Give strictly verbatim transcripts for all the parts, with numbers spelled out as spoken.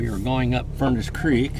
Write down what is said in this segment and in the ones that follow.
We are going up Furnace Creek.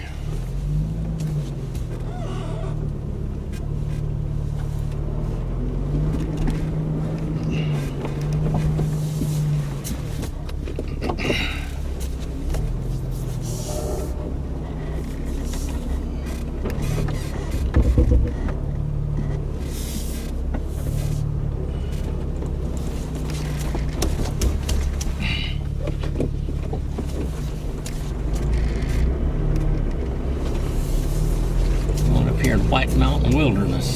Here in White Mountain Wilderness.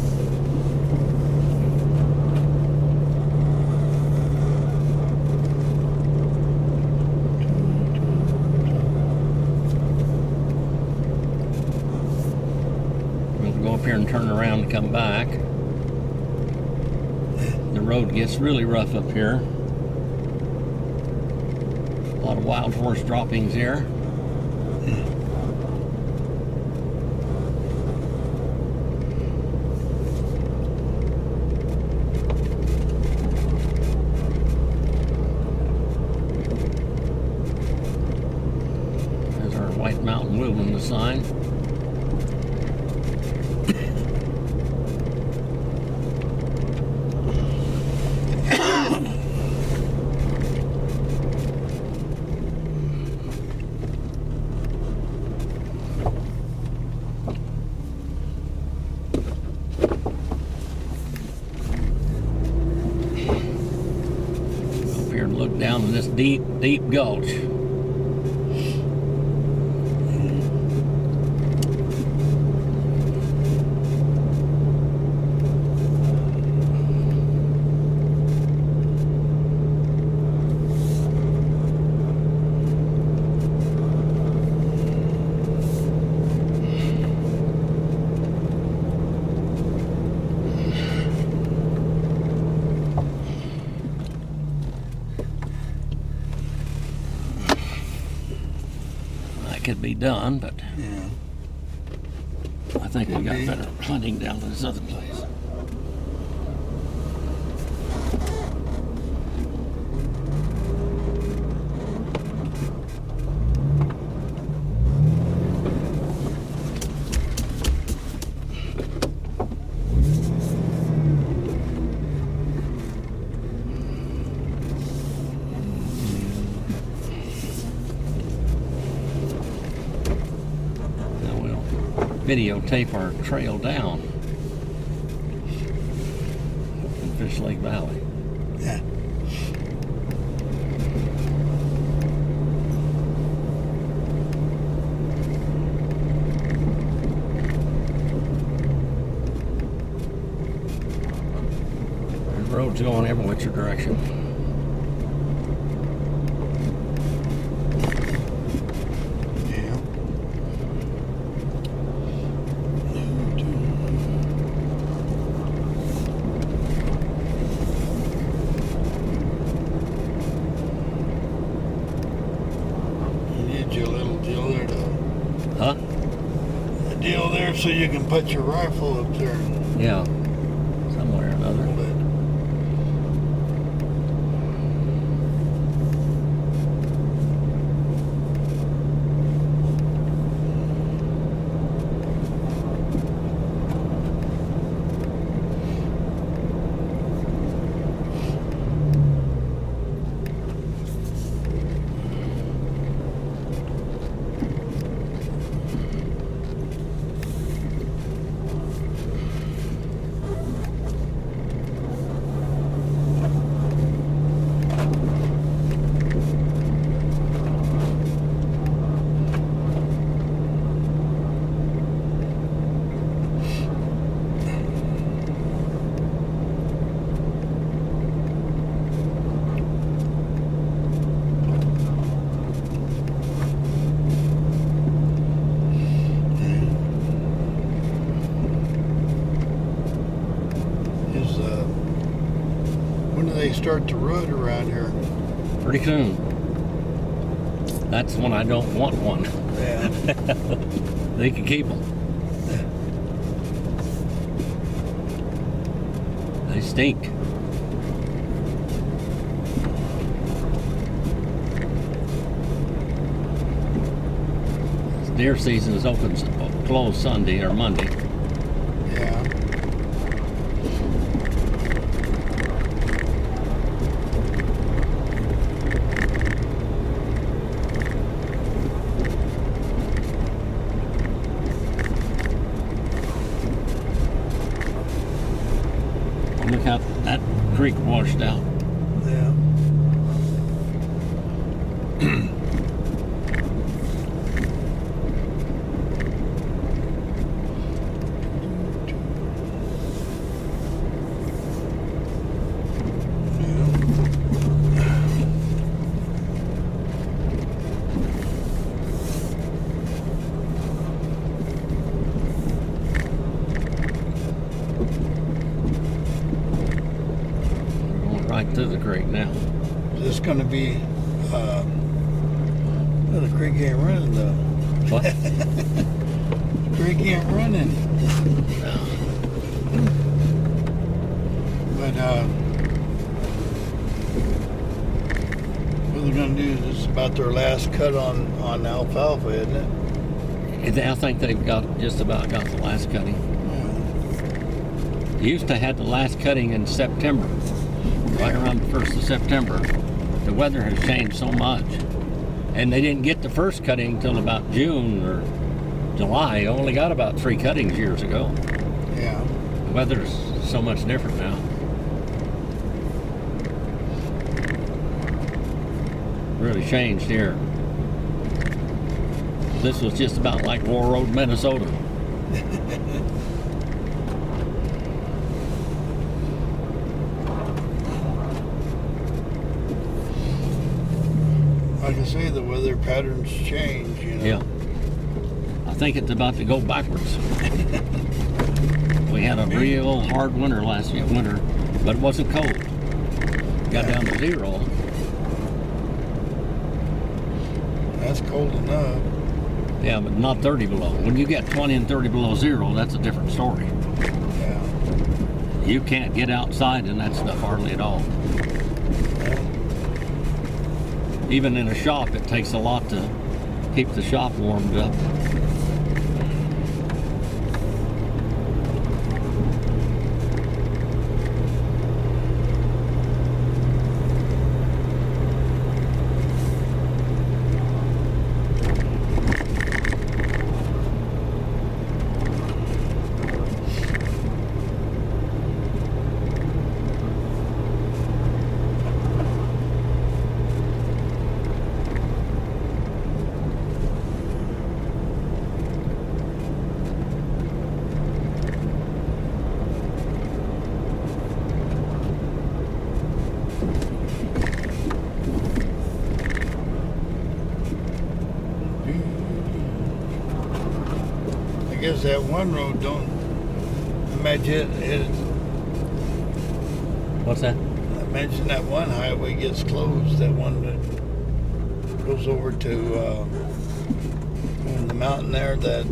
We'll go up here and turn around and come back. The road gets really rough up here. A lot of wild horse droppings here. White Mountain Wilderness sign. Up here and look down in this deep, deep gulch. Could be done, but yeah. I think we got better hunting down to this other place. Videotape our trail down in Fish Lake Valley. Yeah. The road's going every which direction. Huh? A deal there so you can put your rifle up there. Yeah, somewhere or another. They start to rut around here. Pretty soon. That's when I don't want one. Yeah. They can keep them. They stink. deer season is open, closed Sunday or Monday. Yeah. Look how that creek washed out. Yeah. Right to the creek now. This going to be, uh, well, the creek ain't running though. What? The creek ain't running. But, uh, what they're going to do is this is about their last cut on, on alfalfa, isn't it? I think they've got just about got the last cutting. Yeah. Used to have the last cutting in September. Right around the first of September. The weather has changed so much. And they didn't get the first cutting until about June or July. Only got about three cuttings years ago. Yeah. The weather's so much different now. Really changed here. This was just about like War Road, Minnesota. Like I say, the weather patterns change, you know. Yeah. I think it's about to go backwards. We had a real hard winter last year, winter, but it wasn't cold. Got down to zero. That's cold enough. Yeah, but not thirty below. When you get twenty and thirty below zero, that's a different story. Yeah. You can't get outside in that stuff hardly at all. Even in a shop, it takes a lot to keep the shop warmed up. I guess that one road don't imagine it. What's that? Imagine that one highway gets closed. That one that goes over to uh, on the mountain there. That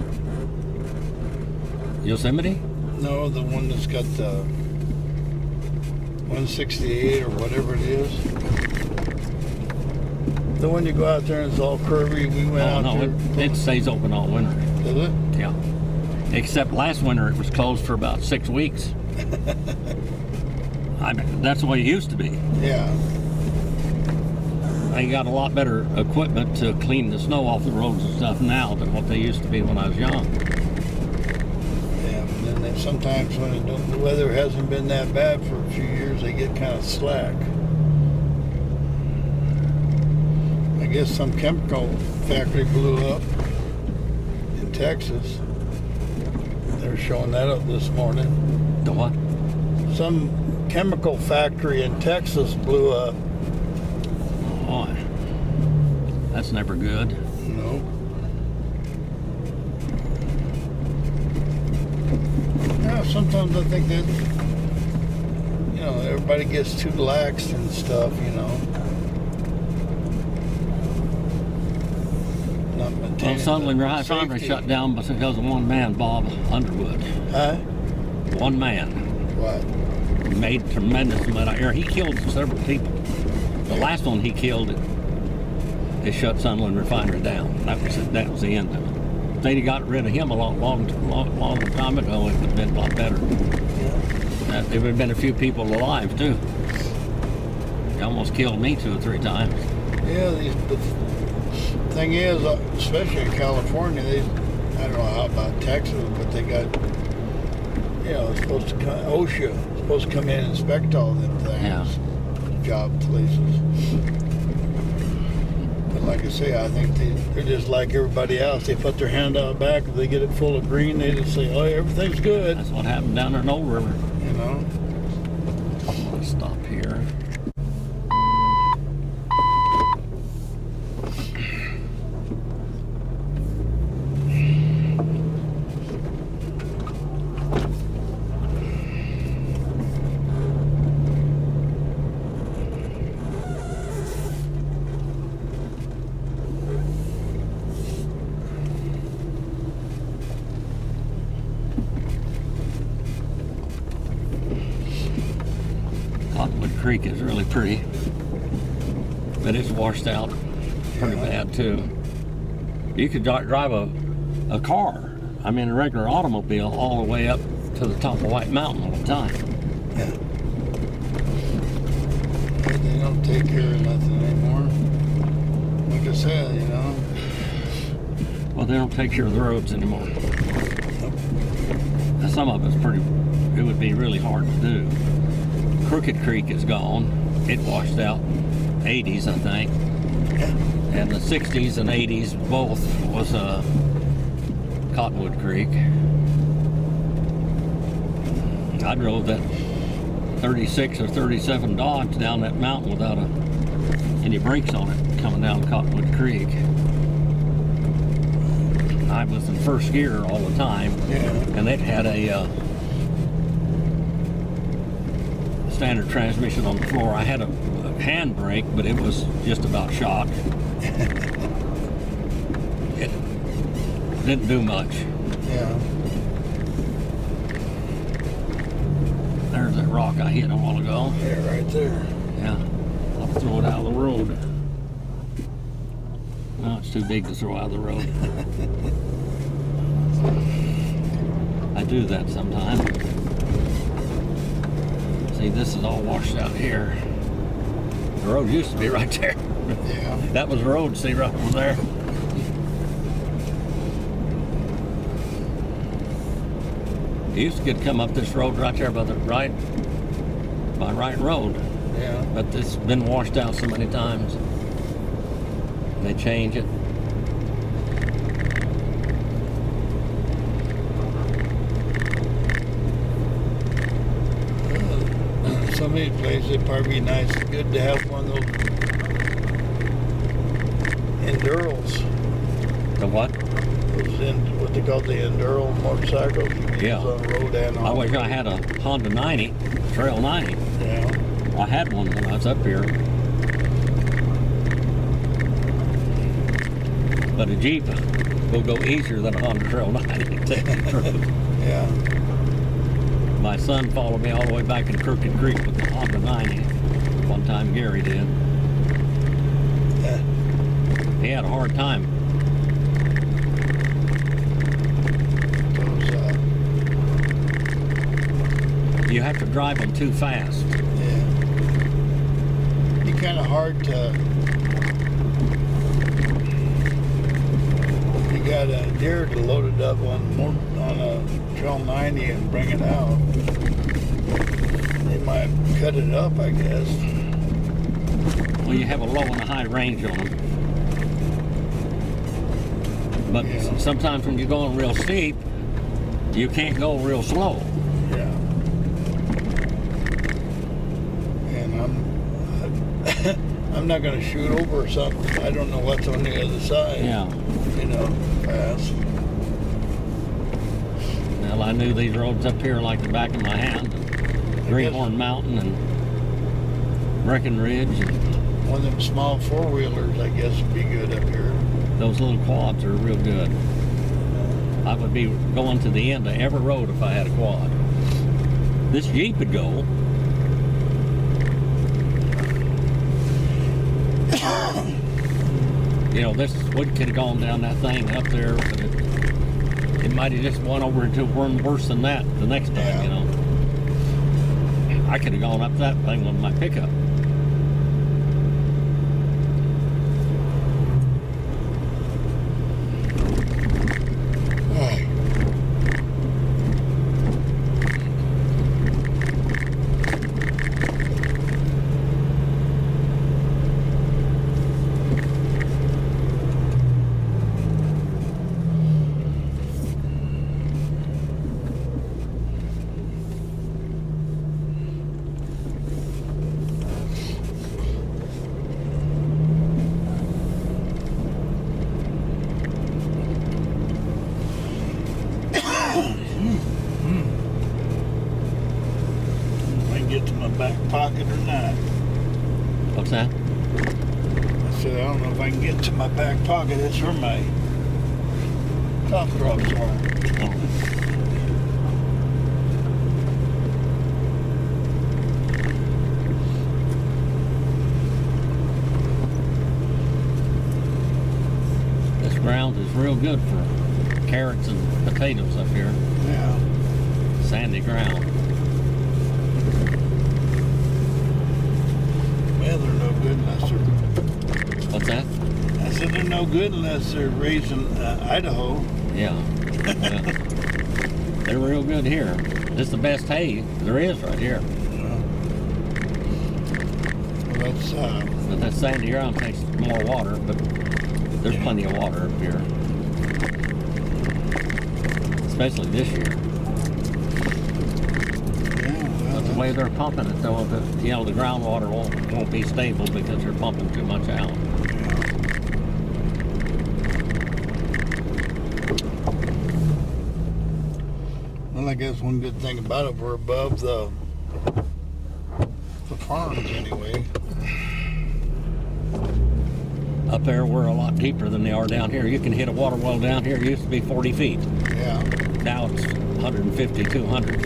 Yosemite? no, the one that's got the one sixty-eight or whatever it is. The one you go out there and it's all curvy. We went Oh, out no, there. it, it stays open all winter. Does it? Yeah. Except last winter, it was closed for about six weeks. I mean, that's the way it used to be. Yeah. They got a lot better equipment to clean the snow off the roads and stuff now than what they used to be when I was young. Yeah, and then they, sometimes when it don't, the weather hasn't been that bad for a few years, they get kind of slack. I guess some chemical factory blew up in Texas. They're showing that up this morning. The what? Some chemical factory in Texas blew up. Oh, boy. That's never good. No. Yeah, sometimes I think that, you know, everybody gets too lax and stuff, you know. Not Well, maintaining Sunderland the Refinery safety. shut down because of one man, Bob Underwood. Huh? One man What? made tremendous amount of air. He killed several people. The last one he killed, it, it shut Sunderland Refinery down. That was it. That was the end of it. they'd have got rid of him a long, long, long, long time ago, it would have been a lot better. Yeah. Uh, there would have been a few people alive too. They almost killed me two or three times. Yeah, these, the thing is, uh, especially in California, they, I don't know how about Texas, but they got, you know, it's supposed to come, OSHA is supposed to come in and inspect all them things, Yeah. job places. But like I say, I think they, they're just like everybody else. They put their hand out back, if they get it full of green, they just say, oh, everything's good, That's what happened down there in Old River. you know. I'm gonna stop here. Cottonwood Creek is really pretty, but it's washed out pretty Yeah. bad too. You could dri- drive a, a car, I mean a regular automobile, all the way up to the top of White Mountain all the time. Yeah. They they don't take care of nothing anymore. Like I said, you know. Well, they don't take care of the roads anymore. Some of it's pretty, it would be really hard to do. Crooked Creek is gone. It washed out eighties, I think. Yeah. And the sixties and eighties both was uh, Cottonwood Creek. I drove that thirty-six or thirty-seven Dodge down that mountain without a, any brakes on it coming down Cottonwood Creek. I was in first gear all the time, Yeah. and it had a uh, standard transmission on the floor. I had a, a hand brake, but it was just about shot. It didn't do much. Yeah. There's that rock I hit a while ago. Yeah, right there. Yeah, I'll throw it out of the road. No, it's too big to throw out of the road. I do that sometimes. See, this is all washed out here. The road used to be right there. Yeah. That was the road, see, right over there. You used to get come up this road right there by the right, by right road, Yeah. but it's been washed out so many times. They change it. Some of these places, it'd probably be nice, good to have one of those Enduros. The what? Those in, what they call the Enduro motorcycles. You can Yeah. use on the road and on I wish the I road. had a Honda ninety, Trail ninety. Yeah. I had one when I was up here. But a Jeep will go easier than a Honda Trail ninety. to take the road. Yeah. My son followed me all the way back in Crooked Creek with the Honda ninety. One time Gary did. Yeah. He had a hard time. Those, uh, You have to drive them too fast. yeah. Be kind of hard to. You got a deer to load it up on more on a Trail ninety and bring it out. They might cut it up, I guess. Well, you have a low and a high range on them. But Yeah. sometimes when you're going real steep, you can't go real slow. Yeah. And I'm I'm not gonna shoot over something. I don't know what's on the other side. Yeah. You know, fast. Well, I knew these roads up here like the back of my hand. Greenhorn Mountain and Breckenridge, and One of them small four wheelers, I guess, would be good up here. those little quads are real good. I would be going to the end of every road if I had a quad. This Jeep would go. You know, this wood could have gone down that thing up there, but it, it might have just went over into one worse than that the next time, Yeah. you know. I could have gone up that thing with my pickup. Right. If I can get to my back pocket or not. What's that? I said, I don't know if I can get to my back pocket. That's where my cough drops are. Oh. This ground is real good for carrots and potatoes up here. Yeah. Sandy ground. Well, they're no good unless they're. What's that? I said they're no good unless they're raised in uh, Idaho. Yeah. Yeah. They're real good here. This is the best hay there is right here. Well, that's uh, But that sandy ground takes more water, but there's plenty of water up here. Especially this year. yeah. Well, But the way they're pumping it though, the, you know, the groundwater won't, won't be stable because they're pumping too much out. Well, I guess one good thing about it, we're above the the farms anyway. Up there, we're a lot deeper than they are down here. You can hit a water well down here. It used to be forty feet. Yeah. Now it's one fifty, two hundred.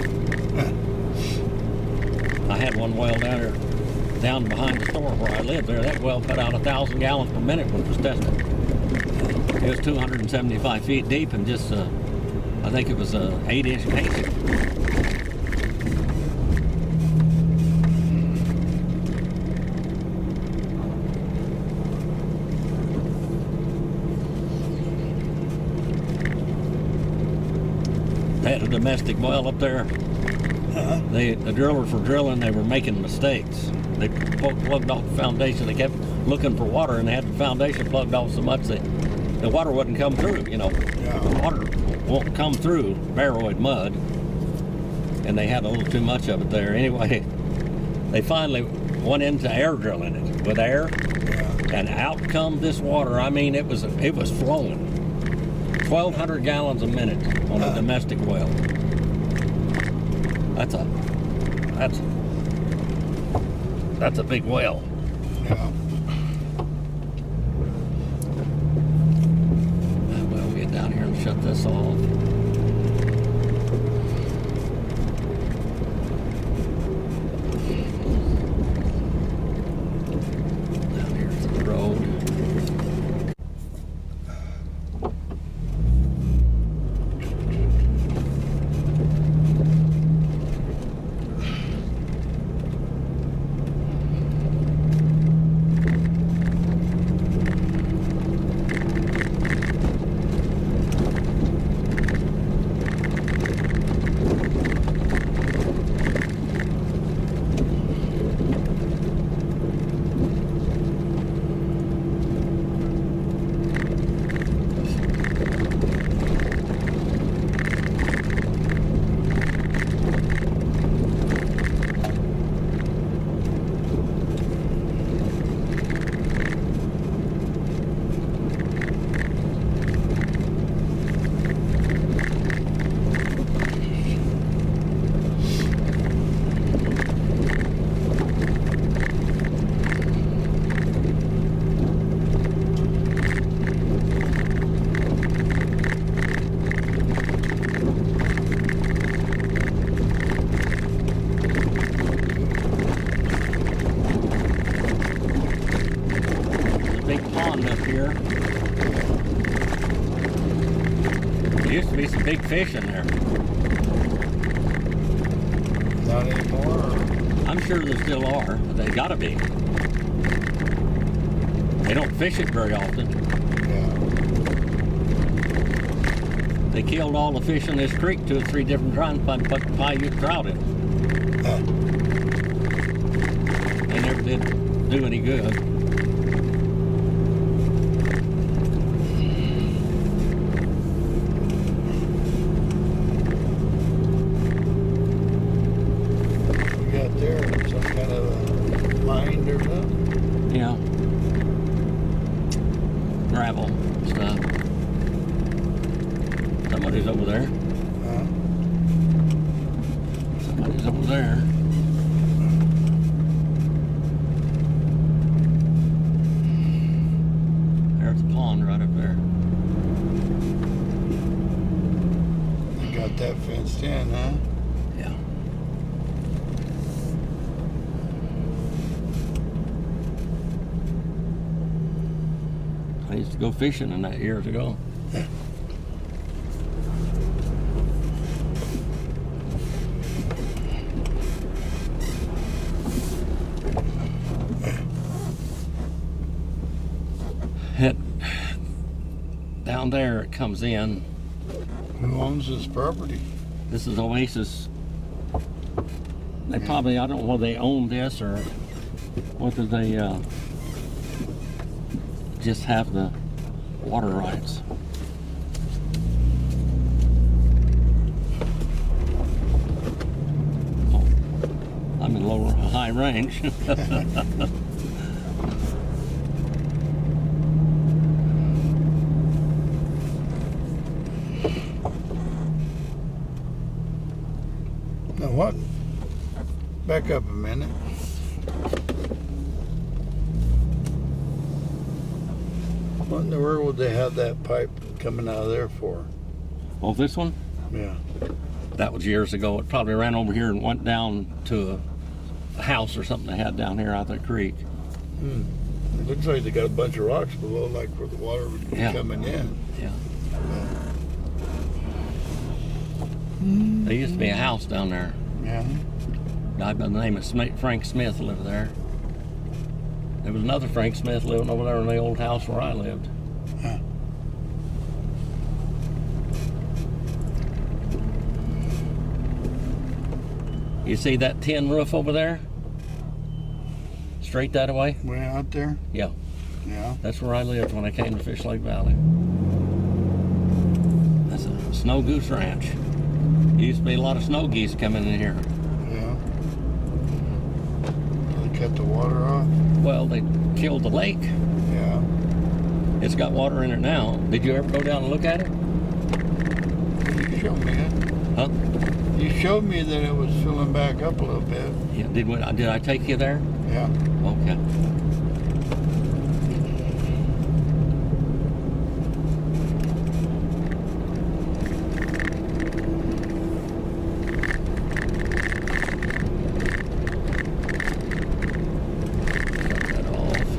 I had one well down there, down behind the store where I lived there. That well put out a thousand gallons per minute when it was tested. It was two hundred seventy-five feet deep and just, uh, I think it was a eight inch casing. They had a domestic well up there. Uh-huh. They, the drillers were drilling, they were making mistakes. They pl- plugged off the foundation. They kept looking for water and they had the foundation plugged off so much that the water wouldn't come through, you know. Yeah. The water won't come through Barroid mud. And they had a little too much of it there. Anyway, they finally went into air drilling it with air. Yeah. And out come this water. I mean, it was it was flowing. twelve hundred gallons a minute on a Uh. domestic well. That's a that's that's a big well. Yeah. We'll get down here and shut this off. Down here's the road. There used to be some big fish in there. Not anymore. Or? I'm sure there still are, but they gotta be. They don't fish it very often. Yeah. They killed all the fish in this creek two or three different times by putting Paiute trout in. Huh. They never did do any good. We got there some kind of a mine or something. Yeah. Gravel stuff. Somebody's over there. Huh? Somebody's over there. There's the pond right up there. They got that fenced in, huh? Yeah. I used to go fishing in that years ago. It, down there it comes in. Who owns this property? This is Oasis. They probably, I don't know whether they own this or whether they uh, just have the water rights. Oh, I'm in lower, high range. Now what? Back up a minute. What in the world would they have that pipe coming out of there for? Oh, this one? Yeah. That was years ago. It probably ran over here and went down to a house or something they had down here out the creek. Hmm. It looks like they got a bunch of rocks below, like where the water would be Yeah. coming in. Yeah. There used to be a house down there. Yeah. Guy by the name of Smith, Frank Smith lived there. There was another Frank Smith living over there in the old house where I lived. Huh. You see that tin roof over there? Straight that way? Way out there? Yeah, Yeah. that's where I lived when I came to Fish Lake Valley. That's a snow goose ranch. There used to be a lot of snow geese coming in here. Yeah. They cut the water off? Well, they killed the lake. Yeah. It's got water in it now. Did you ever go down and look at it? You showed me it. Huh? You showed me that it was filling back up a little bit. Yeah. Did we, did I take you there? Yeah. Okay. Shut that off.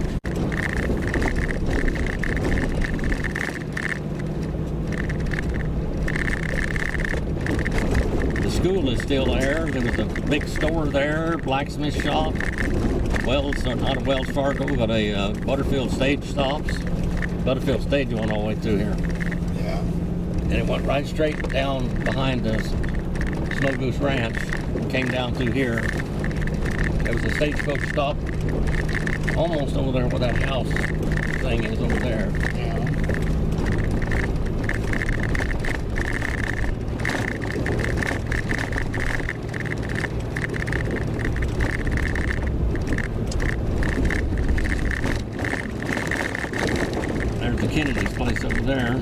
The school is still there. There was a big store there, blacksmith shop. Wells, or not a Wells Fargo, but a uh, Butterfield stage stops. Butterfield stage went all the way through here. Yeah. And it went right straight down behind the Snow Goose Ranch. Came down through here. There was a stagecoach stop almost over there where that house thing is over there. Yeah. There's the Kennedy's place over there.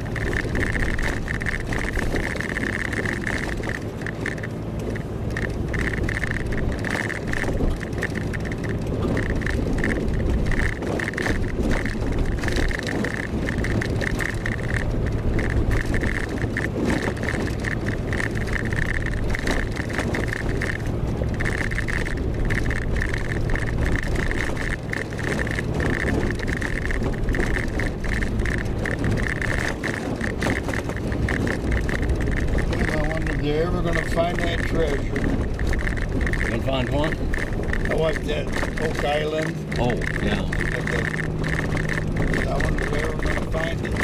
they're ever going to find that treasure. You gonna find one? I watched that Oak Island. Oh, yeah. I wonder if they're ever going to find it.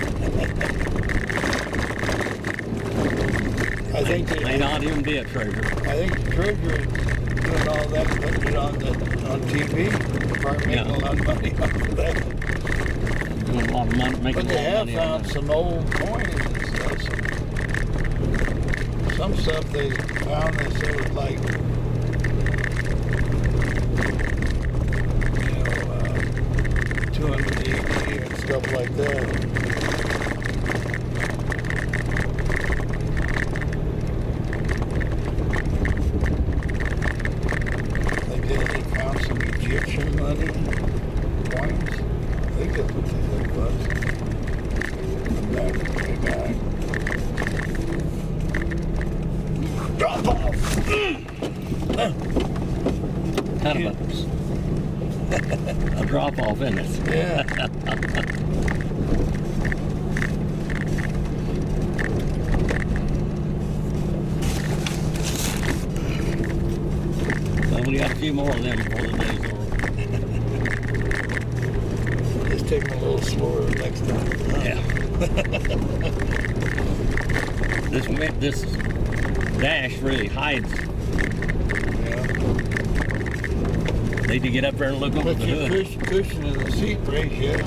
I think May, they, may not even be a treasure. I think the treasure is doing all that, putting it on the on T V. Probably making Yeah. a lot of money off of that. Doing a lot of money, making But a they lot of have money on found that. some old coins and stuff. Some, some stuff they found, they said was like, you know, uh, two hundred A D and stuff like that. They did. They found some Egyptian money coins. I think that's what they said it was. Back way back. Drop off. Kind of a, a drop off, isn't it? Yeah. Well, we got a few more of them before the day's over. Just take them a little slower the next time. Yeah. This wi- this dash really hides. Yeah. Need to get up there and look over But the you hood. push, cushion in the seat brace, yeah.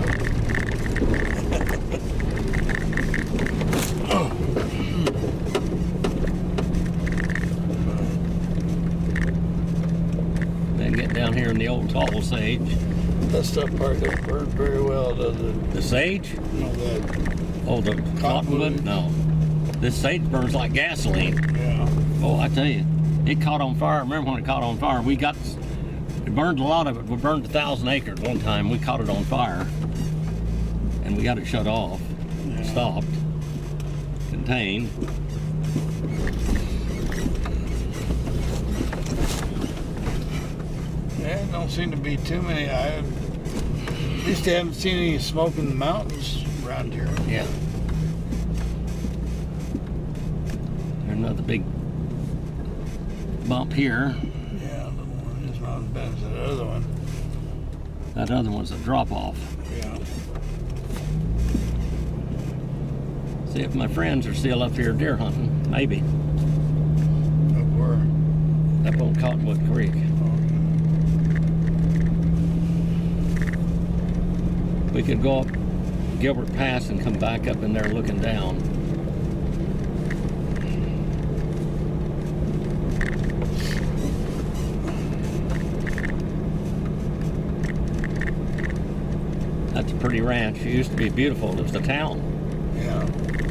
Then get down here in the old tall sage. That stuff part doesn't burn very well, does it? The sage? No, that, Oh, the cottonwood? No. This sage burns like gasoline. yeah. Oh, I tell you, it caught on fire. Remember when it caught on fire? We got, it burned a lot of it. We burned a thousand acres one time. We caught it on fire, and we got it shut off, Yeah. stopped, contained. Yeah, don't seem to be too many. I at least I haven't seen any smoke in the mountains around here. Yeah. There's another big bump here. Yeah, the one is not as bad as that other one. That other one's a drop off. Yeah. See if my friends are still up here deer hunting. Maybe. Up where? Up on Cottonwood Creek. We could go up Gilbert Pass and come back up in there looking down. That's a pretty ranch. It used to be beautiful. It was the town. Yeah.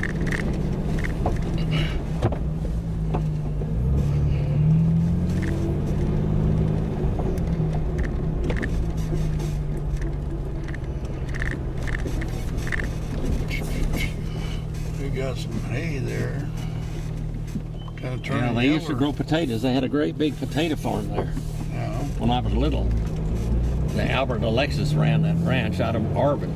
We got some hay there. Kind of turning Yeah, they used to yellow. grow potatoes. They had a great big potato farm there Yeah. when I was little. The Albert Alexis ran that ranch out of Arvin.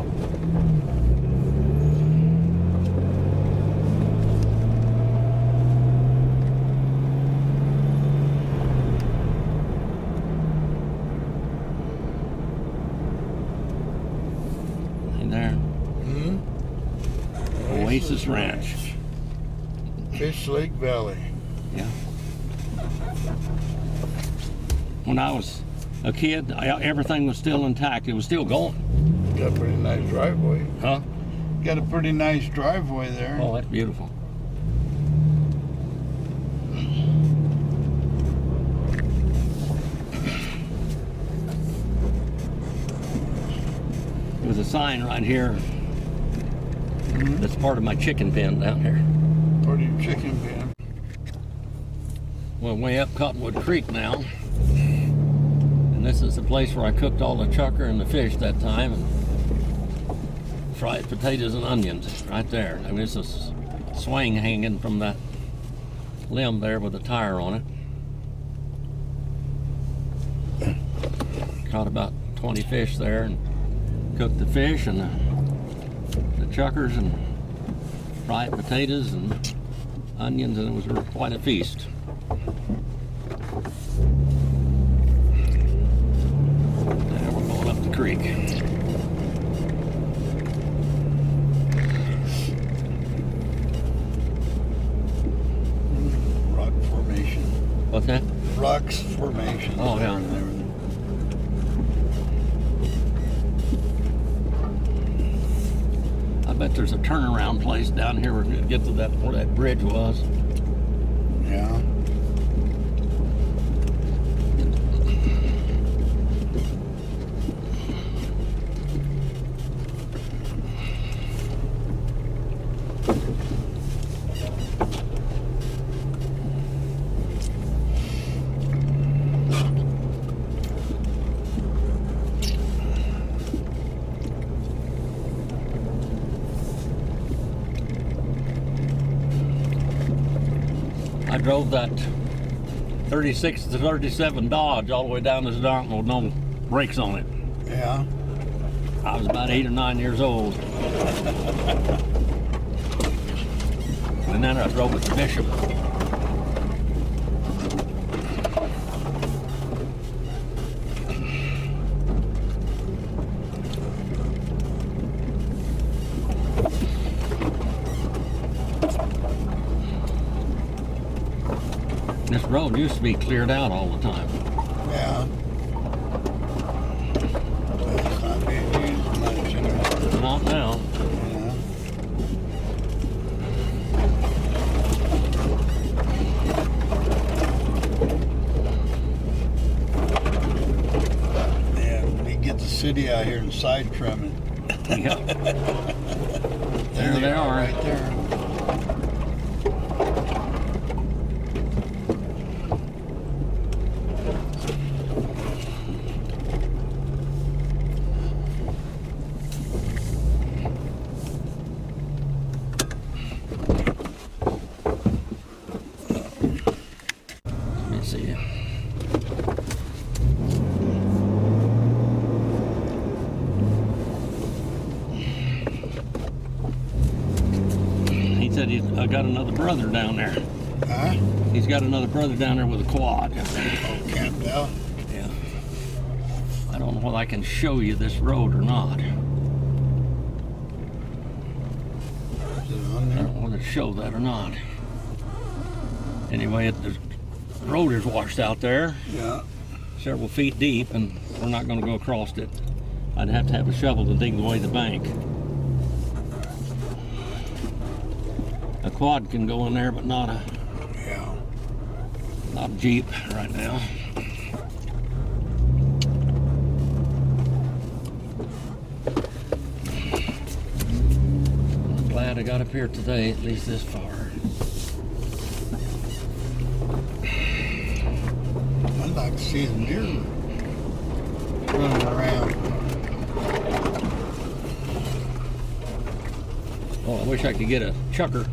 And there, Hmm? Oasis Ranch. Fish Lake Valley. Yeah. When I was a kid, I, everything was still intact. It was still going. Got a pretty nice driveway. Huh? Got a pretty nice driveway there. Oh, that's beautiful. There's a sign right here Mhm. that's part of my chicken pen down here. Pretty chicken pen. We're way up Cottonwood Creek now. And this is the place where I cooked all the chucker and the fish that time and fried potatoes and onions right there. I mean, there's a s- swing hanging from that limb there with a tire on it. Caught about twenty fish there and cooked the fish and the, the chuckers and fried potatoes and onions, and it was quite a feast. Now we're going up the creek. Rock formation. What's that? Rocks formation. Oh, yeah. And everything. I bet there's a turnaround place down here where we could get to that where that bridge was. Yeah. I drove that thirty-six to thirty-seven Dodge all the way down this mountain with no brakes on it. Yeah. I was about eight or nine years old. And then I drove it to Bishop. This road used to be cleared out all the time. Yeah. But it's not being used much anymore. Not now. Yeah. Yeah, when you get the city out here and side trimming. Yeah. There There they are. right there. Let me see. He said he's I got another brother down there. Huh? He's got another brother down there with a quad. Oh, camped out. Yeah. I don't know whether I can show you this road or not. Is it on I there? don't know whether to show that or not. Anyway, it, the road is washed out there, Yeah. several feet deep, and we're not going to go across it. I'd have to have a shovel to dig away the bank. A quad can go in there, but not a Yeah. not a Jeep right now. I'm glad I got up here today, at least this far. I'd like to see some deer running around. Oh, I wish I could get a chucker.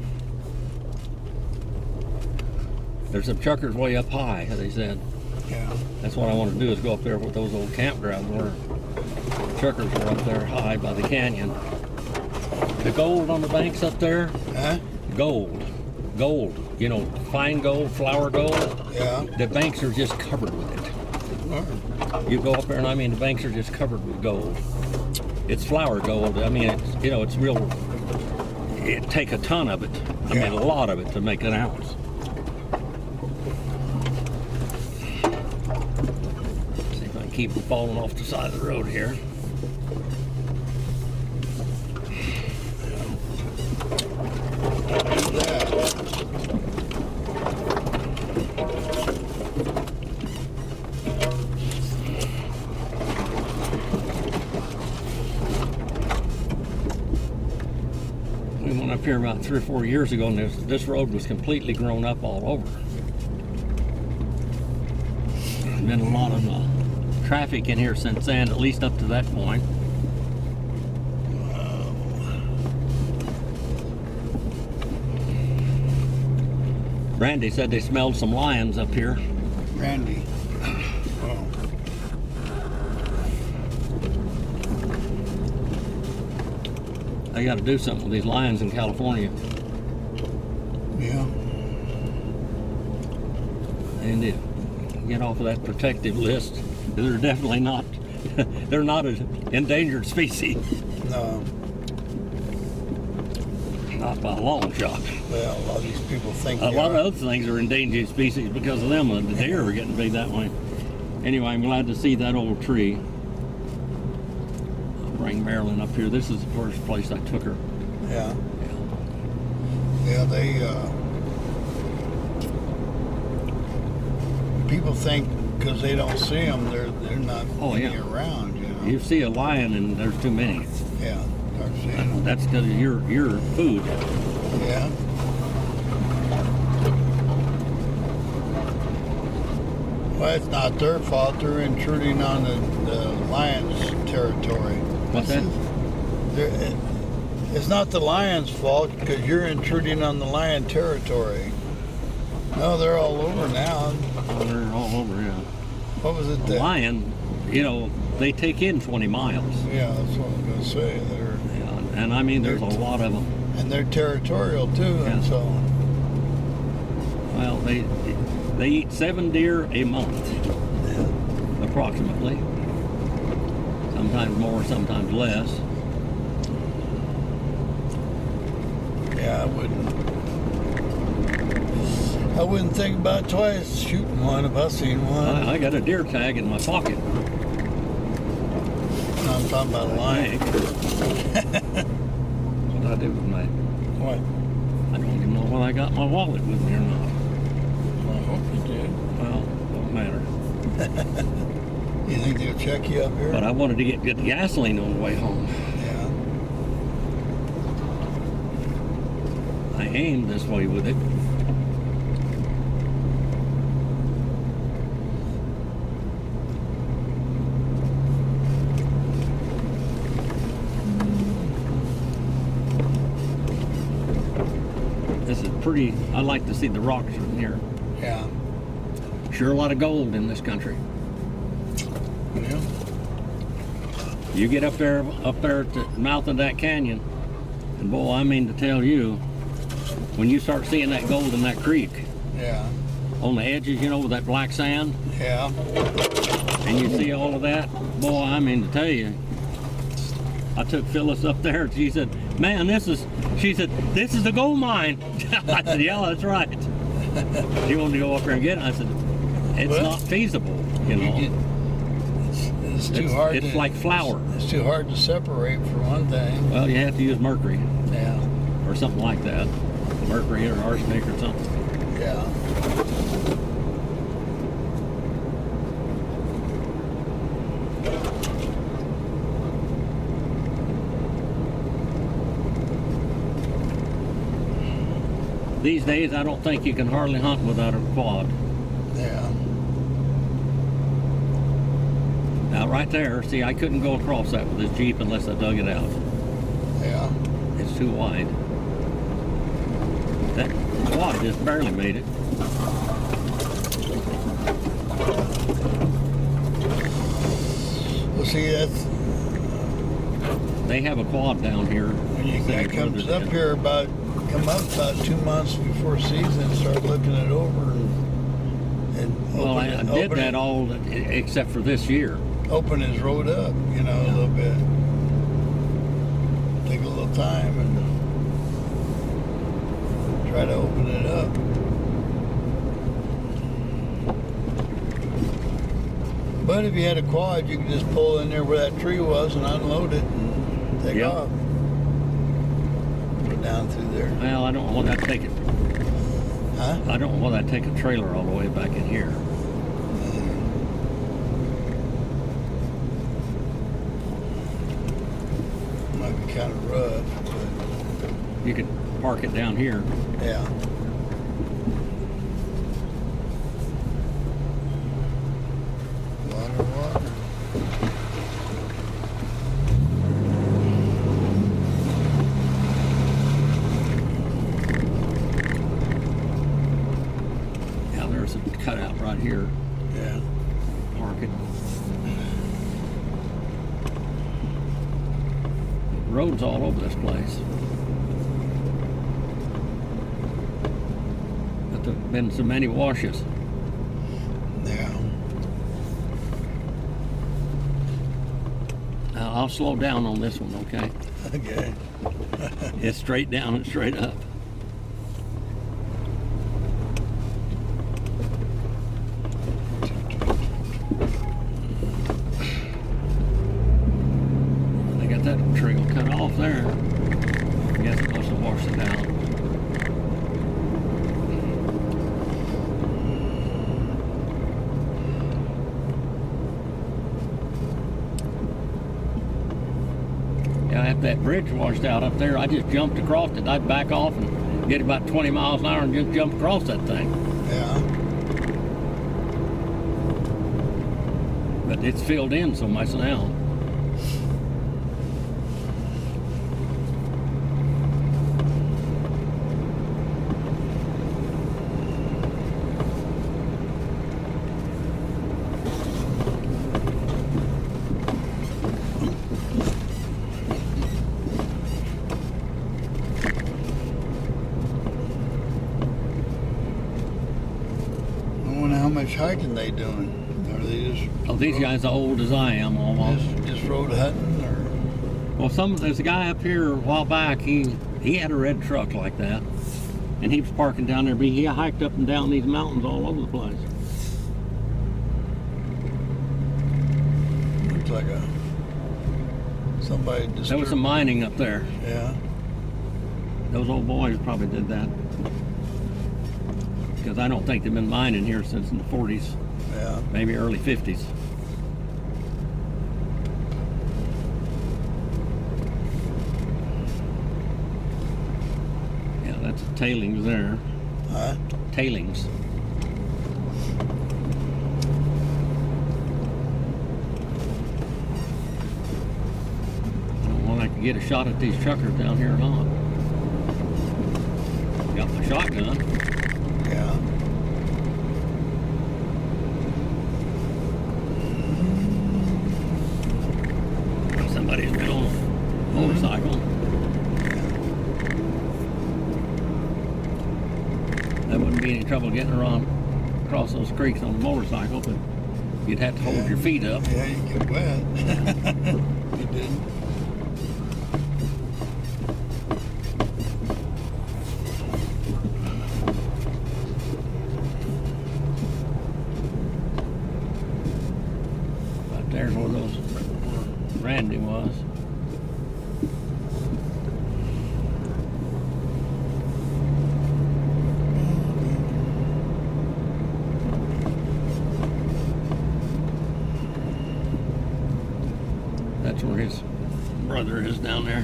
There's some chuckers way up high, they said. Yeah. That's what I want to do, is go up there where those old campgrounds were. Chuckers are up there high by the canyon. The gold on the banks up there, Huh? gold. Gold. You know, fine gold, flour gold. Yeah. The banks are just covered with it. You go up there and I mean the banks are just covered with gold. It's flour gold. I mean, it's, you know, it's real, it'd take a ton of it. I Yeah. mean, a lot of it to make an ounce. See if I can keep them falling off the side of the road here. Do that. We went up here about three or four years ago, and this, this road was completely grown up all over. There's been a lot of uh, traffic in here since then, at least up to that point. Brandy said they smelled some lions up here. Randy. Oh. They got to do something with these lions in California. Yeah. And it, get off of that protective list. They're definitely not, they're not an endangered species. No. Not by a long shot. Well, a lot of these people think A they lot are. of other things are endangered species because of them. The deer are getting big that way. Anyway, I'm glad to see that old tree. I'll bring Marilyn up here. This is the first place I took her. Yeah. Yeah, they, uh, people think because they don't see them, they're, they're not Oh, any yeah. around, you know. You see a lion and there's too many. Yeah, start seeing them. That's because of your, your food. Yeah. Well, it's not their fault. They're intruding on the, the lion's territory. What's that? They're- it- It's not the lion's fault because you're intruding on the lion territory. No, they're all over now. Oh, they're all over, yeah. What was it? The that- lion, you know, they take in twenty miles. Yeah, that's what I was going to say. They're Yeah, and I mean, there's a lot of them. and they're territorial too, and Yeah. so Well, they they eat seven deer a month, approximately. Sometimes more, sometimes less. yeah, I wouldn't. I wouldn't think about twice shooting one if I seen one. I, I got a deer tag in my pocket. I'm talking about a lion. What did I do with my? What? I don't even know whether I got my wallet with me or not. Well, I hope you did. Well, don't matter. You think they'll check you up here? But I wanted to get, get the gasoline on the way home. Yeah. I aimed this way with it. This is pretty. I like to see the rocks from here. Yeah. Sure, a lot of gold in this country. Yeah. You get up there, up there at the mouth of that canyon, and boy, I mean to tell you, when you start seeing that gold in that creek, Yeah. on the edges, you know, with that black sand, Yeah. and you see all of that, boy, I mean to tell you, I took Phyllis up there, and she said, man, this is, she said, this is a gold mine. I said, yeah, that's right. She wanted to go up there and get it. I said, it's Well, not feasible, you know. You get- it's, it's too It's, hard. it's to, like flour. It's too hard to separate for one thing. Well, you have to use mercury Yeah. or something like that. Mercury or arsenic or something. Yeah. These days, I don't think you can hardly hunt without a quad. Yeah. Now, right there, see, I couldn't go across that with this Jeep unless I dug it out. Yeah. It's too wide. That quad just barely made it. Well, see, that's They have a quad down here. when you Say, guy comes further up down. here about come up about two months before season, start looking it over and, and Well, I, open I it- did open that it- all except for this year. open his road up, you know, a little bit. Take a little time and try to open it up. But if you had a quad, you could just pull in there where that tree was and unload it and take Yeah. off. Go down through there. Well, I don't want that to take it. Huh? I don't want that to take a trailer all the way back in here. Might be kind of rough, You could park it down here. but yeah. Water, water. Yeah, there's a cutout right here. Yeah. Park it. Roads all over this place. But there've been so many washes. I'll slow down on this one, okay? Okay. It's straight down and straight up. They got that trail cut off there. I guess it must have washed it out. Yeah, if that bridge washed out up there, I just jumped across it. I'd back off and get about twenty miles an hour and just jump across that thing. Yeah. But it's filled in so much now. How much hiking they doing? Are they just Oh, these guys are old as I am almost. just, just road hunting, or Well, some there's a guy up here a while back. He he had a red truck like that, and he was parking down there. But he hiked up and down these mountains all over the place. looks like a somebody just. There was some mining up there. Yeah. Those old boys probably did that. Because I don't think they've been mining here since in the forties, Yeah. maybe early fifties. Yeah, that's tailings there. Huh? Tailings. I don't know if I can get a shot at these truckers down here or not. Got my shotgun. Yeah. Somebody's been on a motorcycle. That wouldn't be any trouble getting around across those creeks on a motorcycle, but you'd have to hold Yeah. your feet up. Yeah, you get wet. You didn't. But there's where those where Randy was. That's where his brother is down there.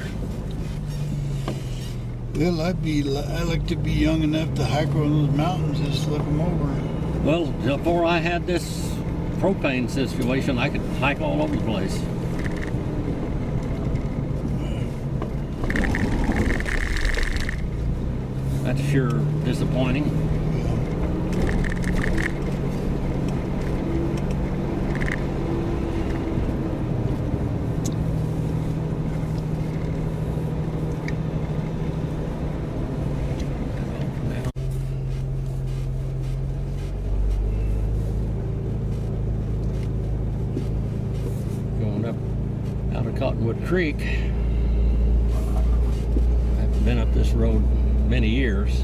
Well, I'd be. I like to be young enough to hike over those mountains, just look them over. Well, before I had this propane situation, I could hike all over the place. That's sure disappointing. Going up out of Cottonwood Creek. I haven't been up this road many years.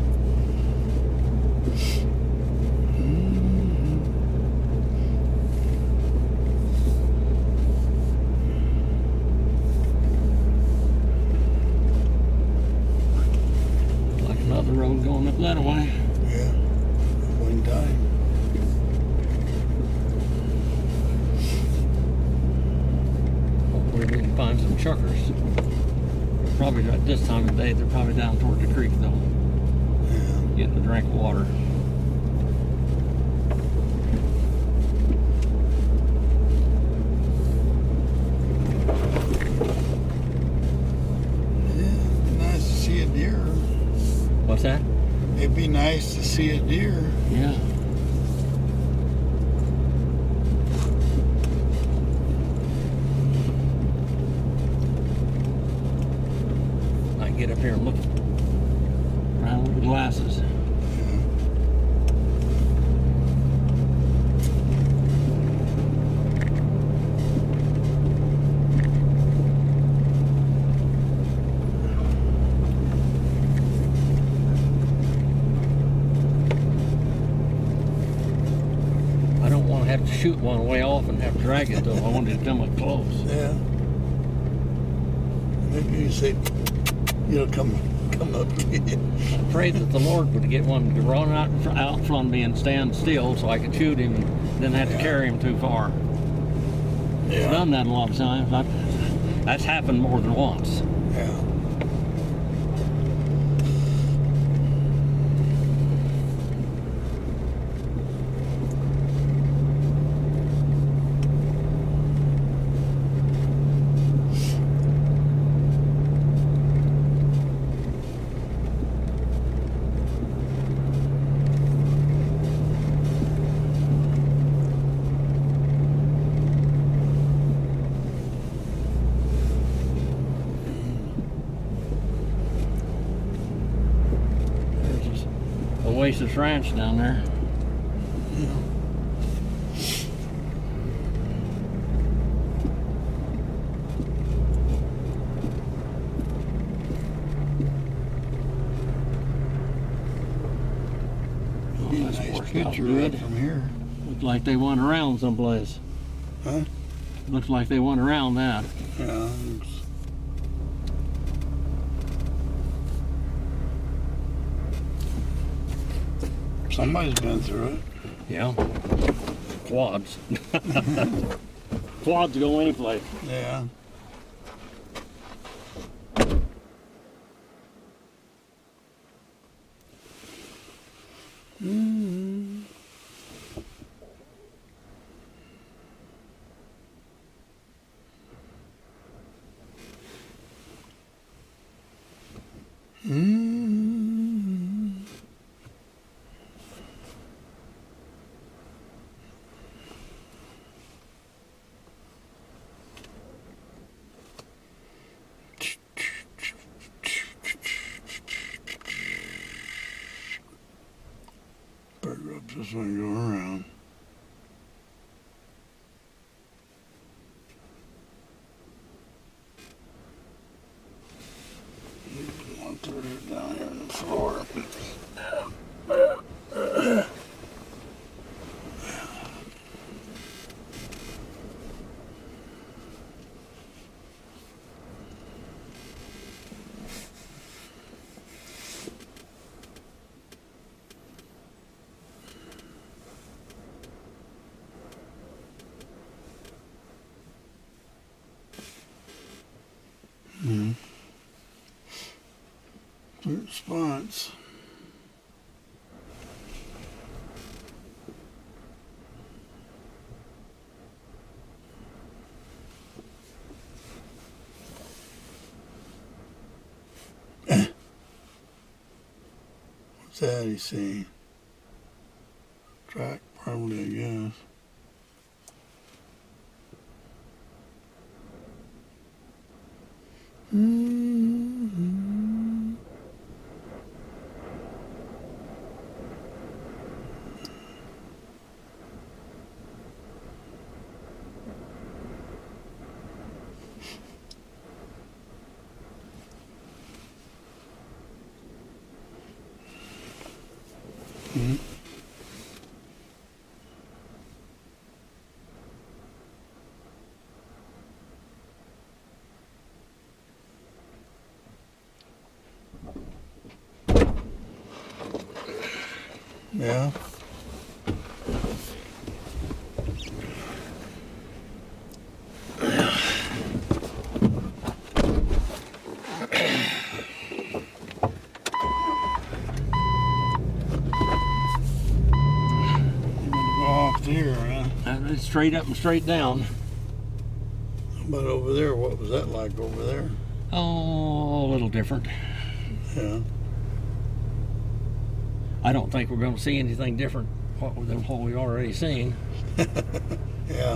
Like another road going up that way. Yeah. One time. Hopefully we can find some truckers. Probably at this time of day, they're probably down toward the creek though, Yeah. getting a drink of water. Yeah. Nice to see a deer. What's that? It'd be nice to see a deer. Yeah. I can get up here and look around with the glasses. have to shoot one way off and have to drag it though. I wanted to come up close. Yeah. Maybe you say, you know, come come up to you. I prayed that the Lord would get one to run out, out in front of me and stand still so I could shoot him and then have to Yeah. carry him too far. Yeah. I've done that a lot of times. I, that's happened more than once. Yeah. Oasis Ranch down there. Oh, that's Nice worked out picture good. right from here. Looked like they went around someplace. Huh? Looks like they went around that. Yeah. It's, somebody's been through it. Yeah. Quads. Quads go any place. Yeah. Mm. Mm. Bird rubs this one going around. One third down here on the floor. Mm-hmm. Good response. What's that he's saying? Track, probably, I guess. Mm-hmm. Mm-hmm. Yeah. Go off there, huh? Uh, it's straight up and straight down. But over there, what was that like over there? Oh, a little different. Yeah. I don't think we're going to see anything different than what we've already seen. Yeah.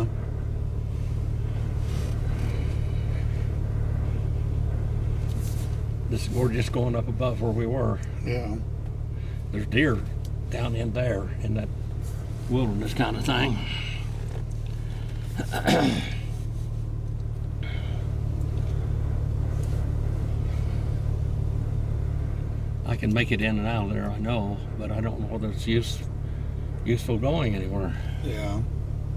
This we're just going up above where we were. Yeah. There's deer down in there in that wilderness kind of thing. I can make it in and out of there, I know, but I don't know whether it's use, useful going anywhere. Yeah.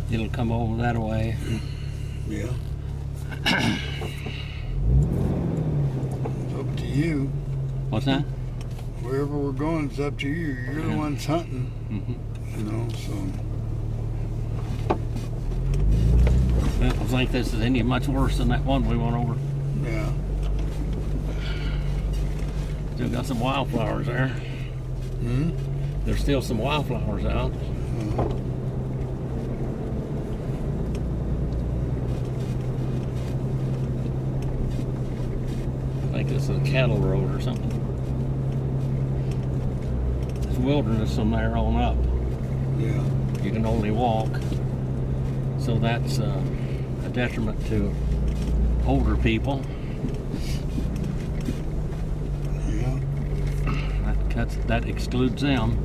It'll come over that way. Yeah. It's up to you. What's that? Wherever we're going, it's up to you. You're Yeah. the ones hunting. Mm-hmm. You know, so I don't think this is any much worse than that one we went over. yeah. Still got some wildflowers there. Hmm. There's still some wildflowers out. Uh-huh. I think this is a cattle road or something. There's wilderness from there on up. Yeah. You can only walk. So that's uh, a detriment to older people. Yeah. That, cuts, that excludes them.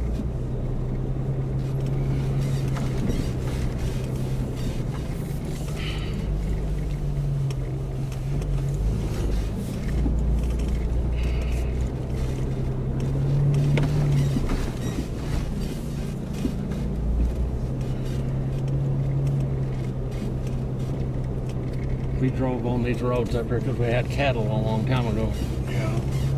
We drove on these roads up here because we had cattle a long time ago. Yeah.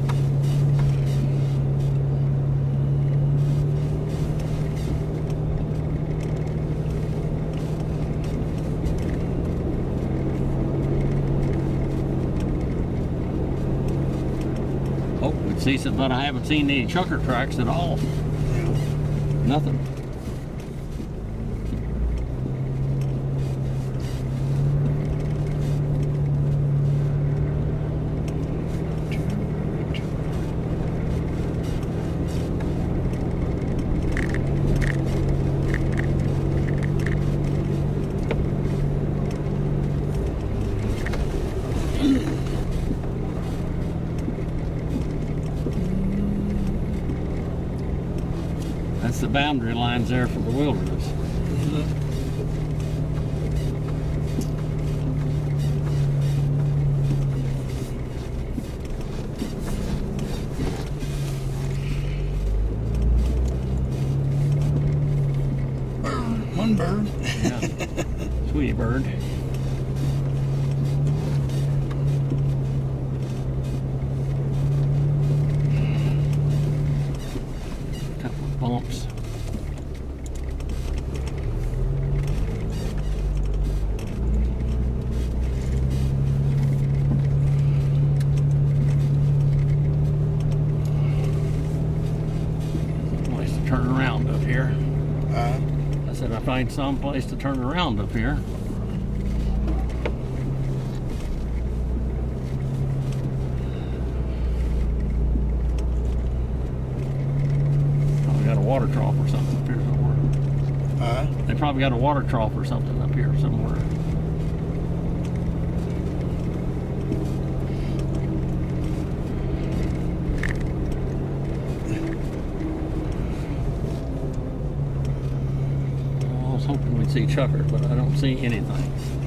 Oh, we see some, but I haven't seen any trucker tracks at all. Yeah. Nothing. That's the boundary lines there for the wilderness. One bird. Yeah. Sweetie bird. Couple of bumps. Place to turn around up here. Uh, I said I find some place to turn around up here. Probably got a water trough or something up here somewhere. uh, They probably got a water trough or something up here somewhere. Well, I was hoping we'd see chukar, but I don't see anything.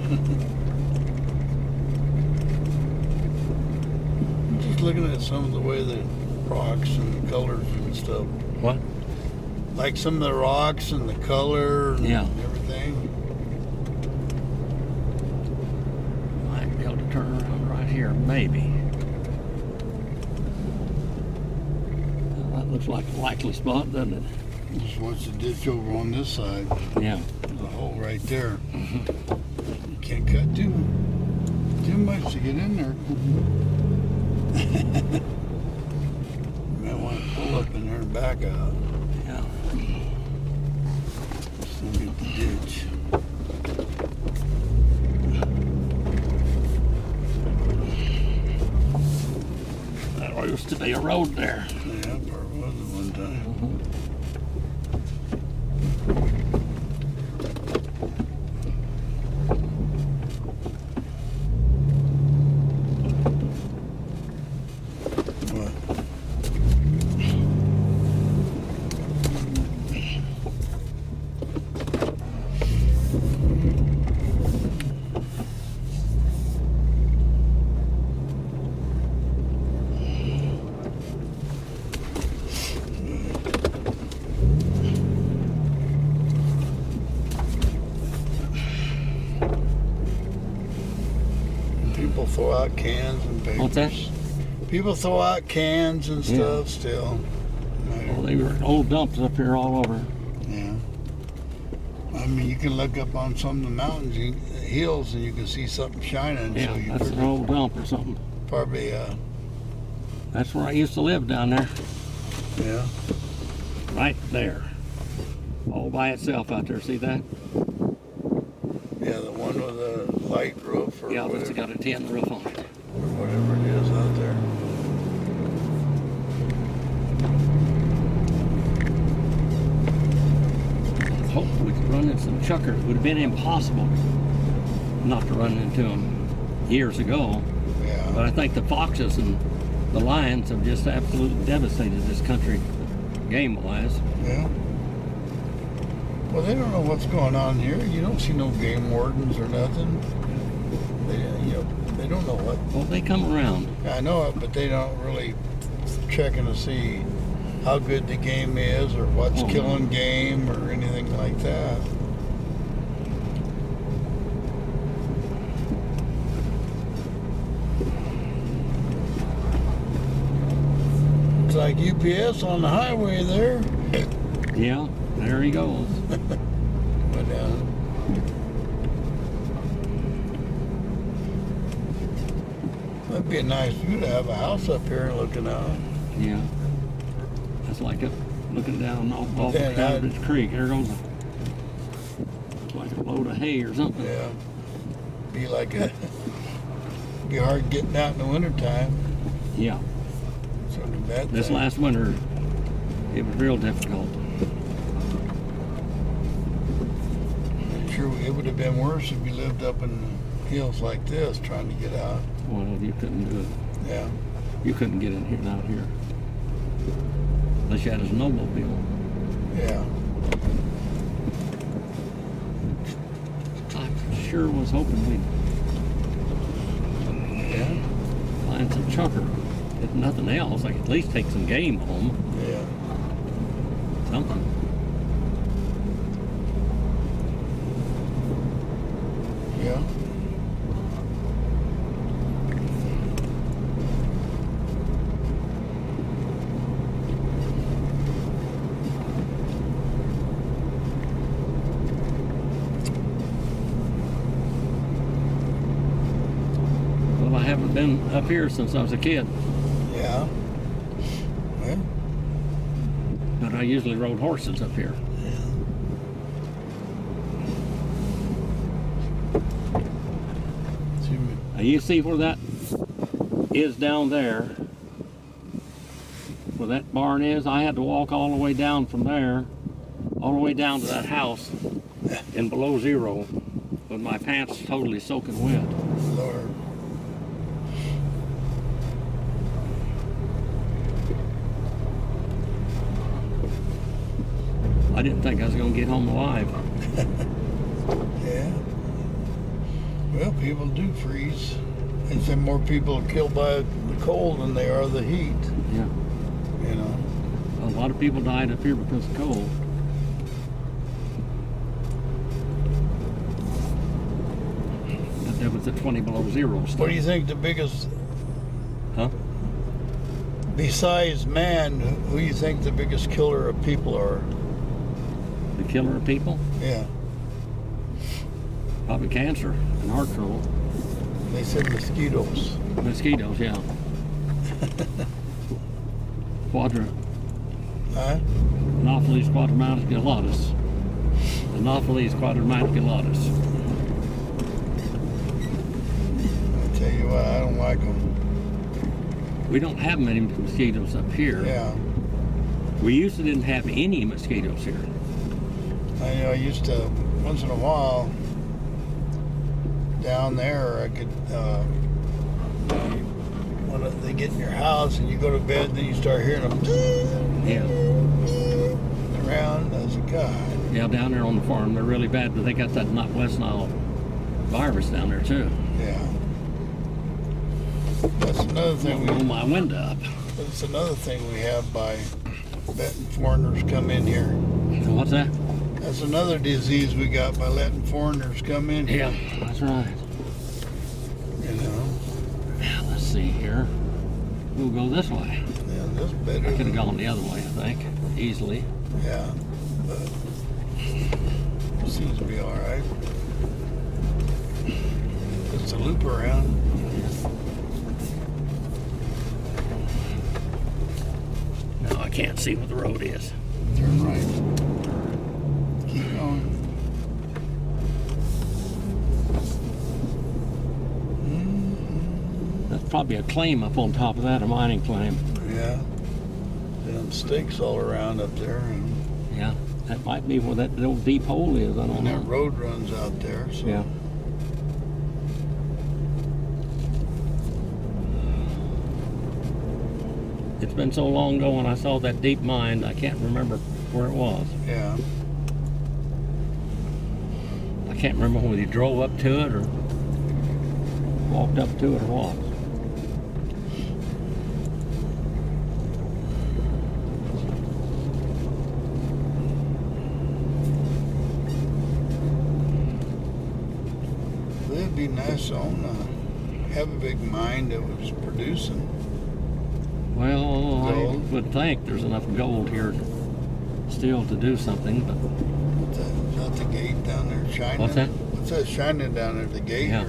just looking at some of the way the rocks and the colors and stuff. What? Like some of the rocks and the color and Yeah. everything. Might be able to turn around right here, maybe. Well, that looks like a likely spot, doesn't it? Just watch the ditch over on this side. Yeah. There's a hole right there. You can't cut too too much to get in there. You might want to pull up in there and back out. Yeah. Still get the ditch. That used to be a road there. Yeah, that part was at one time. What? out cans and papers. What's that? People throw out cans and stuff Yeah. still. Well, they were old dumps up here all over. Yeah. I mean, you can look up on some of the mountains, you, hills, and you can see something shining. Yeah, so you that's an probably, old dump or something. probably uh, That's where I used to live down there. yeah. Right there. All by itself out there. See that? Yeah, the one with the light roof or Yeah, it's whatever, got a tin roof on it. or whatever it is out there. I hope we could run into some chuckers. It would have been impossible not to run into them years ago. Yeah. But I think the foxes and the lions have just absolutely devastated this country game-wise. Yeah. Well, they don't know what's going on here. You don't see no game wardens or nothing. They, you know, they don't know what. Well, they come around. I know it, but they don't really checking to see how good the game is or what's Oh. killing game or anything like that. It's like U P S on the highway there. Yeah, there he goes. But, uh, that'd be a nice view to have a house up here looking out. Yeah. That's like it, looking down off, off Then of I'd- Cambridge Creek. There goes a, it's like a load of hay or something. Yeah. Be like a, be hard getting out in the wintertime. Yeah. So the bad This thing. last winter, it was real difficult. I'm sure it would have been worse if you lived up in the hills like this trying to get out. Well, you couldn't do it. Yeah. You couldn't get in here, out here. Unless you had a snowmobile. Yeah. I sure was hoping we'd Yeah. find some chucker. If nothing else, I could at least take some game home. Yeah. Something. Yeah. Well, I haven't been up here since I was a kid, Yeah. Well, but I usually rode horses up here. see, Now you see where that is down there, where that barn is? I had to walk all the way down from there, all the way down to that house in below zero, with my pants totally soaking wet. Lord. I didn't think I was going to get home alive. Yeah. Well, people do freeze. And some more people are killed by the cold than they are the heat. Yeah. You know. A lot of people died up here because of cold. But that was at twenty below zero stuff. What do you think the biggest, Huh? besides man, who do you think the biggest killer of people are? The killer of people? Yeah. Probably cancer and heart trouble. They said mosquitoes. Mosquitoes, yeah. Quadra, Huh? Anopheles quadrimaticulatus. Anopheles quadrimaticulatus. I tell you what, I don't like them. We don't have many mosquitoes up here. Yeah. We used to didn't have any mosquitoes here. I know I used to, once in a while, down there, I could, uh, when they get in your house and you go to bed, then you start hearing them Yeah. around. As a God. Yeah, down there on the farm, they're really bad, but they got that not West Nile virus down there too. Yeah. That's another thing Blow we. my window up. That's another thing we have by letting foreigners come in here. So what's that? That's another disease we got by letting foreigners come in here. Yeah, that's right. You know. see here. We'll go this way. Yeah, that's better. Could have than- gone the other way, I think, easily. Yeah, but seems to be all right. It's a loop around. No, I can't see what the road is. Turn right. Keep going. Mm-hmm. That's probably a claim up on top of that, a mining claim. Yeah. Them stakes all around up there, and, Yeah, that might be where that little deep hole is. I don't and that know. road runs out there. So. Yeah. It's been so long ago when I saw that deep mine, I can't remember where it was. Yeah. I can't remember whether you drove up to it or walked up to it or what. It'd be nice to own a, have a big mine that was producing. Well, Gold. I would think there's enough gold here still to do something, but What's that? Is that the gate down there shining? What's that? What's that shining down there? The gate? Yeah. Or,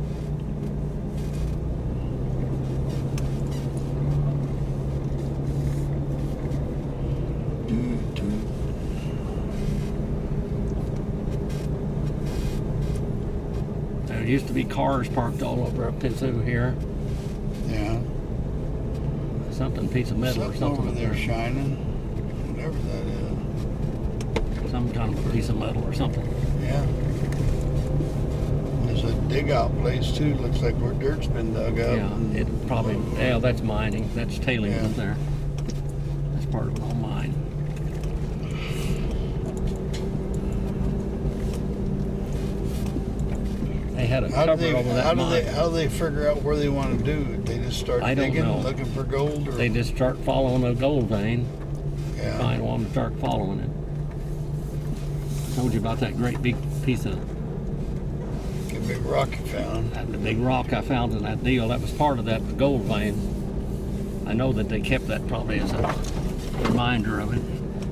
Doo, doo. there used to be cars parked all over up through here. Yeah. Something, piece of metal or Something something over up there there. shining. Whatever that is. Some kind of piece of metal or something. Yeah. There's a dig out place too. Looks like where dirt's been dug up. Yeah, and- it probably, yeah, that's mining. That's tailings Yeah. up there. That's part of an old mine. They had a How do cover they? over that How do mine. they? How do they figure out where they want to do it? They just start I don't digging, know. looking for gold, or They just start following a gold vein. yeah, Find one and start following it. Told you about that great big piece of get a big rock you found. that, the big rock I found in that deal. That was part of that gold vein. I know that they kept that probably as a reminder of it.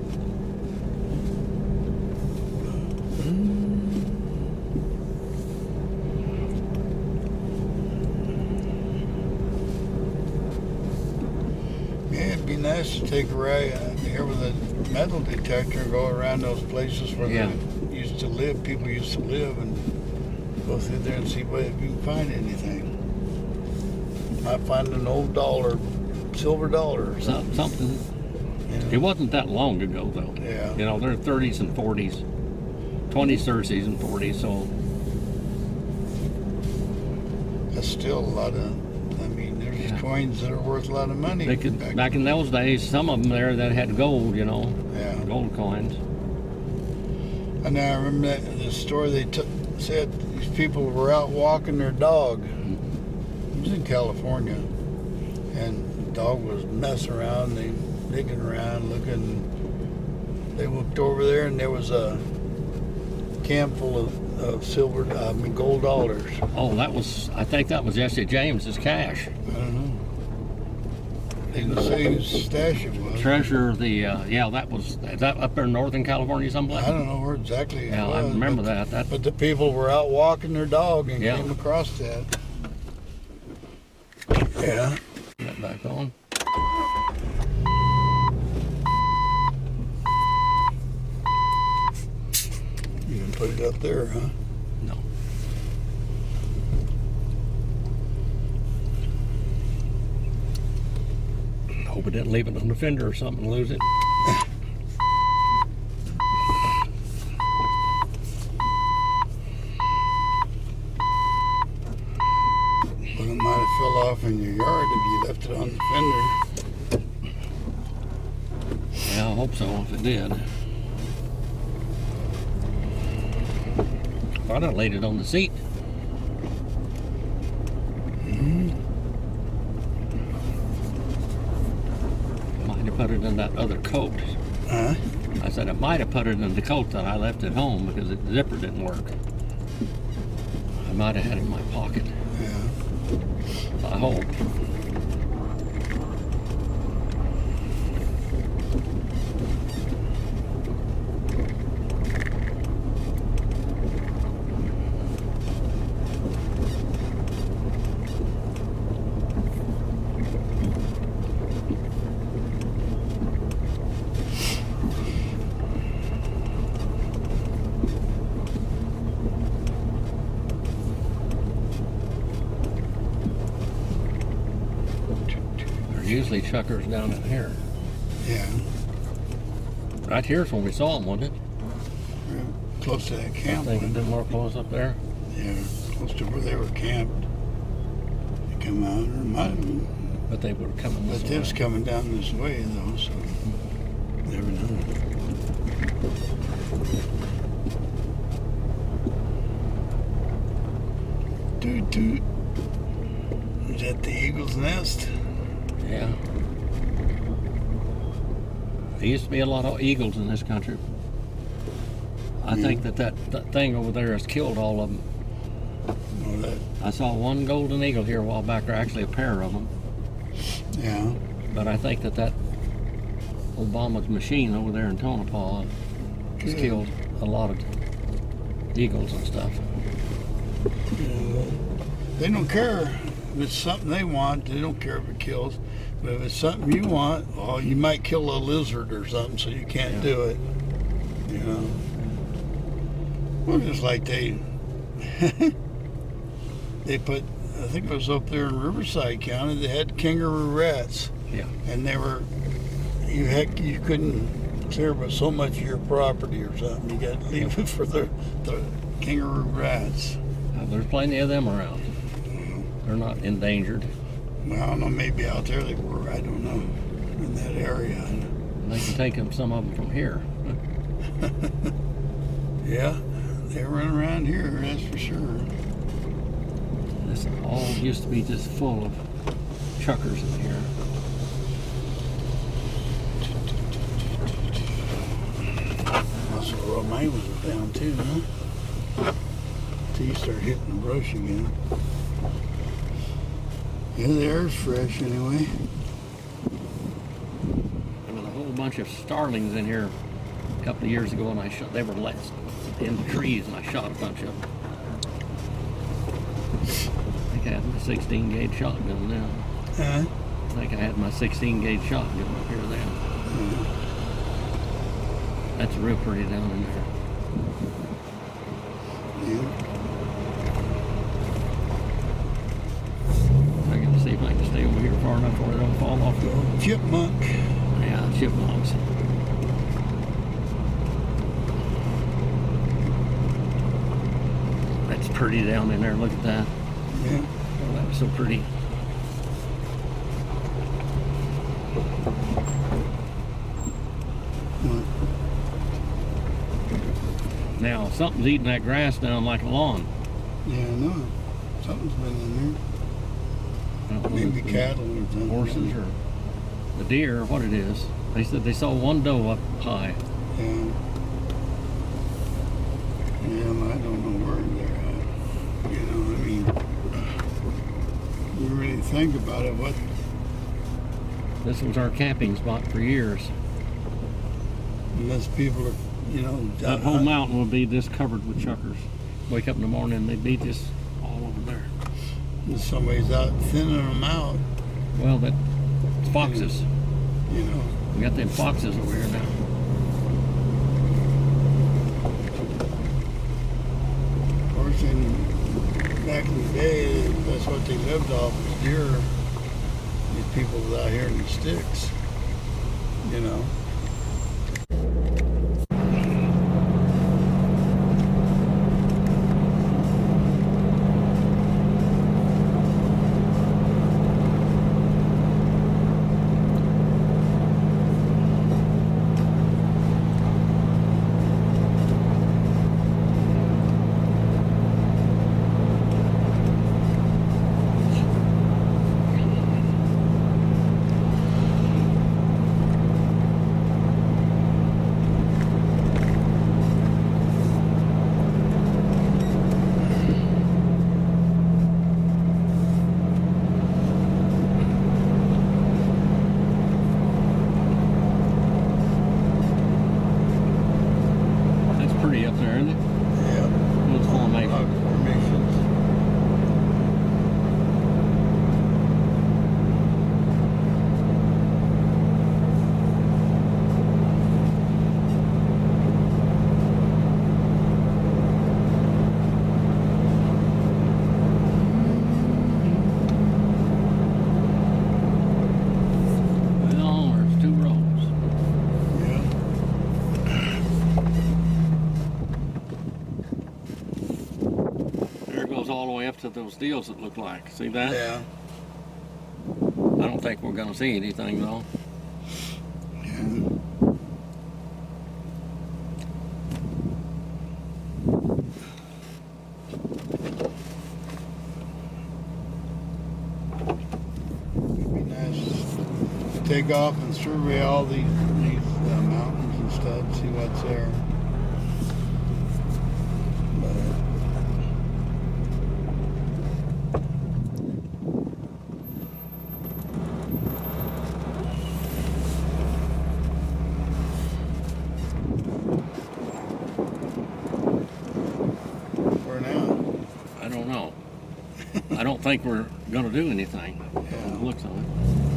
Yeah, it'd be nice to take a ride out here with a metal detector and go around those places where Yeah. they used to live. People used to live, and go through there and see if you can find anything. Might find an old dollar, silver dollar or something. Some, something. you know. It wasn't that long ago though. Yeah. You know, they're thirties and forties, twenties, thirties, and forties. So That's still a lot of. I mean, there's Yeah. coins that are worth a lot of money. they could back in those days. Some of them there that had gold. You know, Yeah. gold coins. And I remember that the story they took said these people were out walking their dog. It was in California, and the dog was messing around, they digging around, looking. They looked over there, and there was a can full of, of silver, I mean gold dollars. Oh, that was. I think that was Jesse James's cash. I don't know. They didn't say whose stash it was. Treasure the. Uh, yeah, that was. Is that up there in Northern California someplace? I don't know where exactly it Yeah, was. I remember but, that. That. But the people were out walking their dog and Yeah. came across that. Yeah. That back on. You can put it up there, huh? No. Hope it didn't leave it on the fender or something and lose it. Well, it might have fell off in your yard if you left it on the fender. Yeah, I hope so if it did. I'd have laid it on the seat. Might have put it in that other coat. Huh? I said I might have put it in the coat that I left at home because the zipper didn't work. I might have had it in my pocket. Yeah. I I hope. Usually chuckers down in here. Yeah. Right here's when we saw them, wasn't it? Yeah. Close to that I camp. think a bit more close up there. Yeah, close to where they were camped. They come out, or might, But they were coming this but way. this coming down this way though, so never know. Toot toot. Is that the eagle's nest? Yeah. There used to be a lot of eagles in this country. I Yeah. think that, that that thing over there has killed all of them. Oh, that. I saw one golden eagle here a while back, or actually a pair of them. Yeah. But I think that that Obama's machine over there in Tonopah has Good. killed a lot of eagles and stuff. Yeah. They don't care if it's something they want. They don't care if it kills. But if it's something you want, well, you might kill a lizard or something, so you can't Yeah. do it. You know. Well, just like they they put, I think it was up there in Riverside County, they had kangaroo rats. Yeah. And they were, you heck, you couldn't clear but so much of your property or something. You got to leave it for the, the kangaroo rats. Uh, there's plenty of them around. They're not endangered. Well, I don't know, maybe out there they were, I don't know, in that area. And they can take them, some of them from here. Yeah, they run around here, that's for sure. This all used to be just full of chuckers in here. That's where mine was down too, huh? Till you start hitting the brush again. Yeah, the air's fresh anyway. There was a whole bunch of starlings in here a couple of years ago, and I shot. They were let in the trees, and I shot a bunch of them. I think I had my sixteen gauge shotgun now. Huh? I think I had my sixteen gauge shotgun up here then. Yeah. That's real pretty down in there. Yeah. I got to see if I can stay over here far enough where I don't fall off. Oh, chipmunk. Yeah, chipmunks. That's pretty down in there. Look at that. Yeah. Oh, that was so pretty. What? Now, something's eating that grass down like a lawn. Yeah, I know. Something's been in I don't there. know Maybe if it's cattle or something. horses or the deer, what it is. They said they saw one doe up high. Yeah. Yeah, and I don't know where they're at. You know, I mean, you really think about it, what, This was our camping spot for years. unless people are, you know, That whole mountain would be just covered with chuckers. Wake up in the morning, they'd be just all over there. somebody's out thinning them out, Well, that foxes. you know. We got them foxes over here now. Of course, in, back in the day, that's what they lived off, was deer. These people was out here in the sticks, you know. left of those deals, it looked like. See that? Yeah. I don't think we're going to see anything, though. Yeah. It'd be nice to take off and survey all these, these uh, mountains and stuff, see what's there. I don't know. I don't think we're going to do anything. Yeah. It looks on it.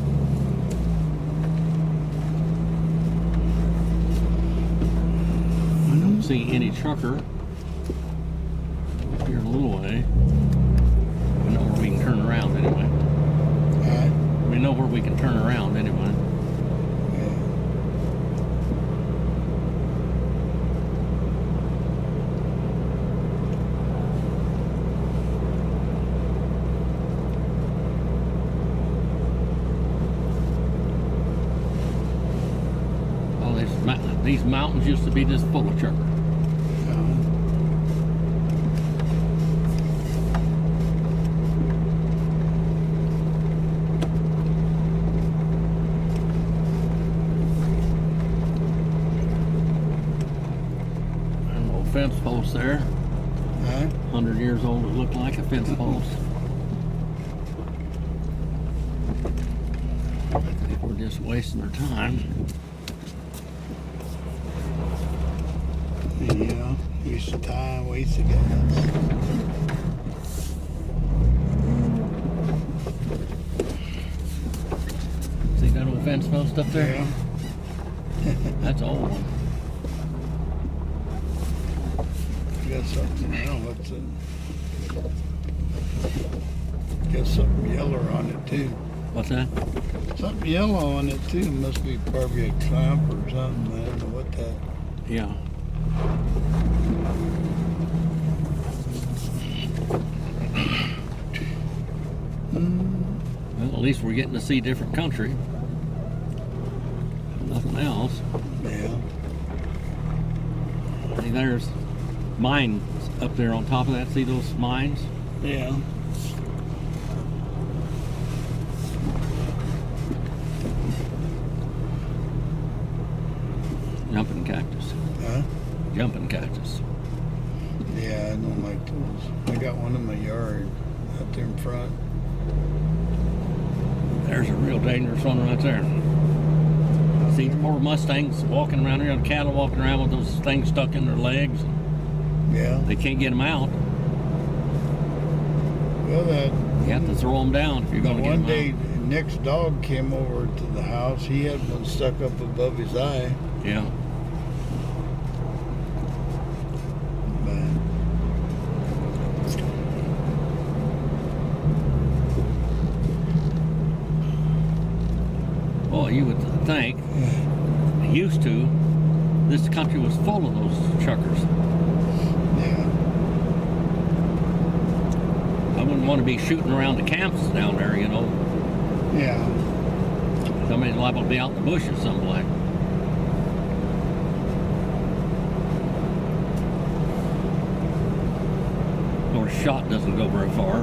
I don't see any trucker. Up here a little way. We know where we can turn around anyway. Alright. We know where we can turn around anyway. These mountains used to be just full of trucker. No fence post there. Huh? Hundred years old, it looked like a fence post. I think we're just wasting our time. Yeah, waste of time, waste of gas. See that old fence post up there? Yeah. That's an old one. Got something, I don't know what's it. Got something yellow on it too. What's that? Something yellow on it too. Must be probably a clamp or something. I don't know what that. Yeah. Well, at least we're getting to see different country. Nothing else. Yeah. See, there's mines up there on top of that. See those mines? Yeah. Jumping cactus. Huh? Jumping cactus. Yeah, I don't like those. I got one in my yard out there in front. There's a real dangerous one right there. See the poor Mustangs walking around here, the cattle walking around with those things stuck in their legs. Yeah. They can't get them out. Well, that. You have to throw them down if you're going to get them One day, out. Nick's dog came over to the house. He had one stuck up above his eye. Yeah. Well, you would think, used to, this country was full of those truckers. Yeah. I wouldn't want to be shooting around the camps down there, you know. Yeah. Somebody's liable to be out in the bushes someplace. Or a shot doesn't go very far.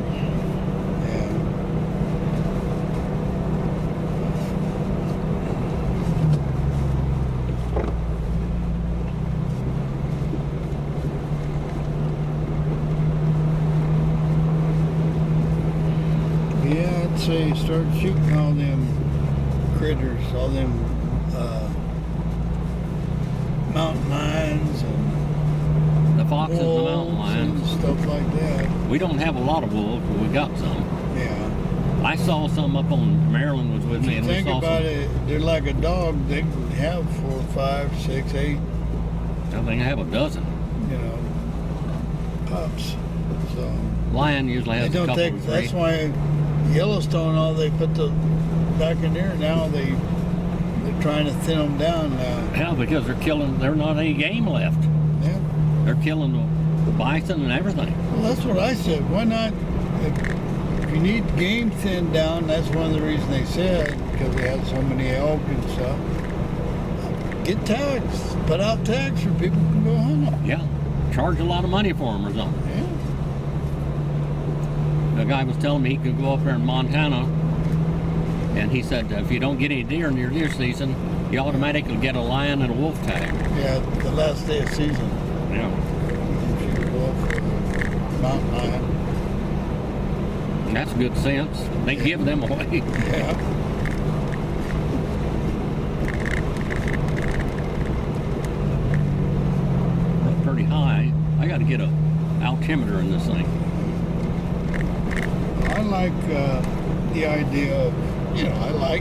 Yeah, I'd say start shooting all them critters, all them uh, mountain lions and The foxes and the mountain wolves lions. and stuff like that. We don't have a lot of wolves, but we got some. Yeah. I saw some up on, Maryland was with If me, you and we think saw about some. it, they're like a dog. They can have four, five, six, eight, I think I have a dozen. you know, pups. So Lion usually they has a don't couple take. or three. That's why Yellowstone, all they put the back in there now. They they're trying to thin them down now. Yeah, because they're killing, there's not any game left. Yeah. They're killing the, the bison and everything. Well, that's what I said. Why not if, if you need game thinned down, that's one of the reasons they said, because they had so many elk and stuff. Get tags, put out tags so people can go hunt them. Yeah, charge a lot of money for them or something. Yeah. The guy was telling me he could go up there in Montana, and he said if you don't get any deer in your deer season, you automatically get a lion and a wolf tag. Yeah, the last day of season. Yeah. You should go up for a mountain lion. And that's good sense. They Yeah. give them away. Yeah. Up pretty high. I got to get a altimeter in this thing. I like uh, the idea of, you know, I like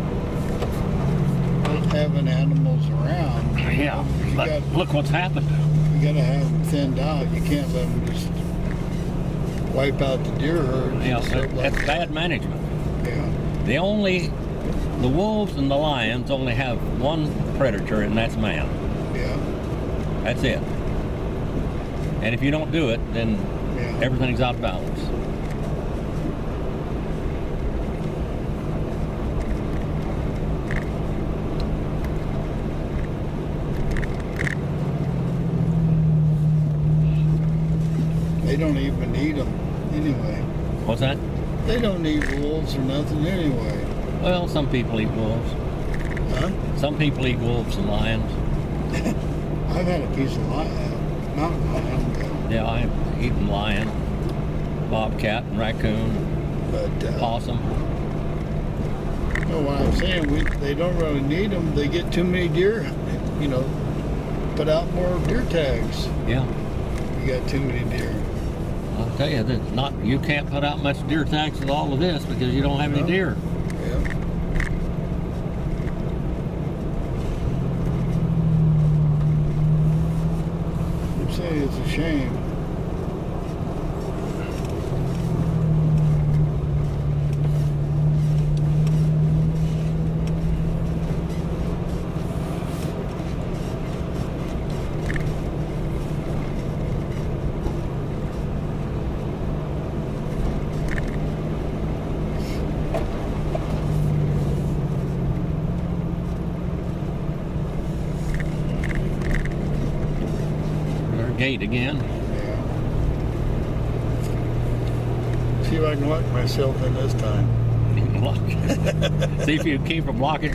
having animals around. Yeah, You but got, look what's happened. you got to have them thinned out. You can't let them just wipe out the deer herds. Yeah, and stuff that- like that's bad management. Yeah. The only, the wolves and the lions only have one predator, and that's man. Yeah. That's it. And if you don't do it, then Yeah. everything's out of balance. They don't even need them anyway. What's that? They don't need wolves or nothing anyway. Well, some people eat wolves. Huh? Some people eat wolves and lions. I've had a piece of lion, mountain lion, Yeah, I've eaten lion, bobcat, and raccoon, but uh, possum. no, what I'm saying, we, they don't really need them. They get too many deer, you know, put out more deer tags. Yeah, You got too many deer. I'll tell you that not you can't put out much deer tags with all of this because you don't have any No. deer. Yeah. I'm saying it's a shame. Their gate again. Yeah. See if I can lock myself in this time. You can lock. See if you keep from blocking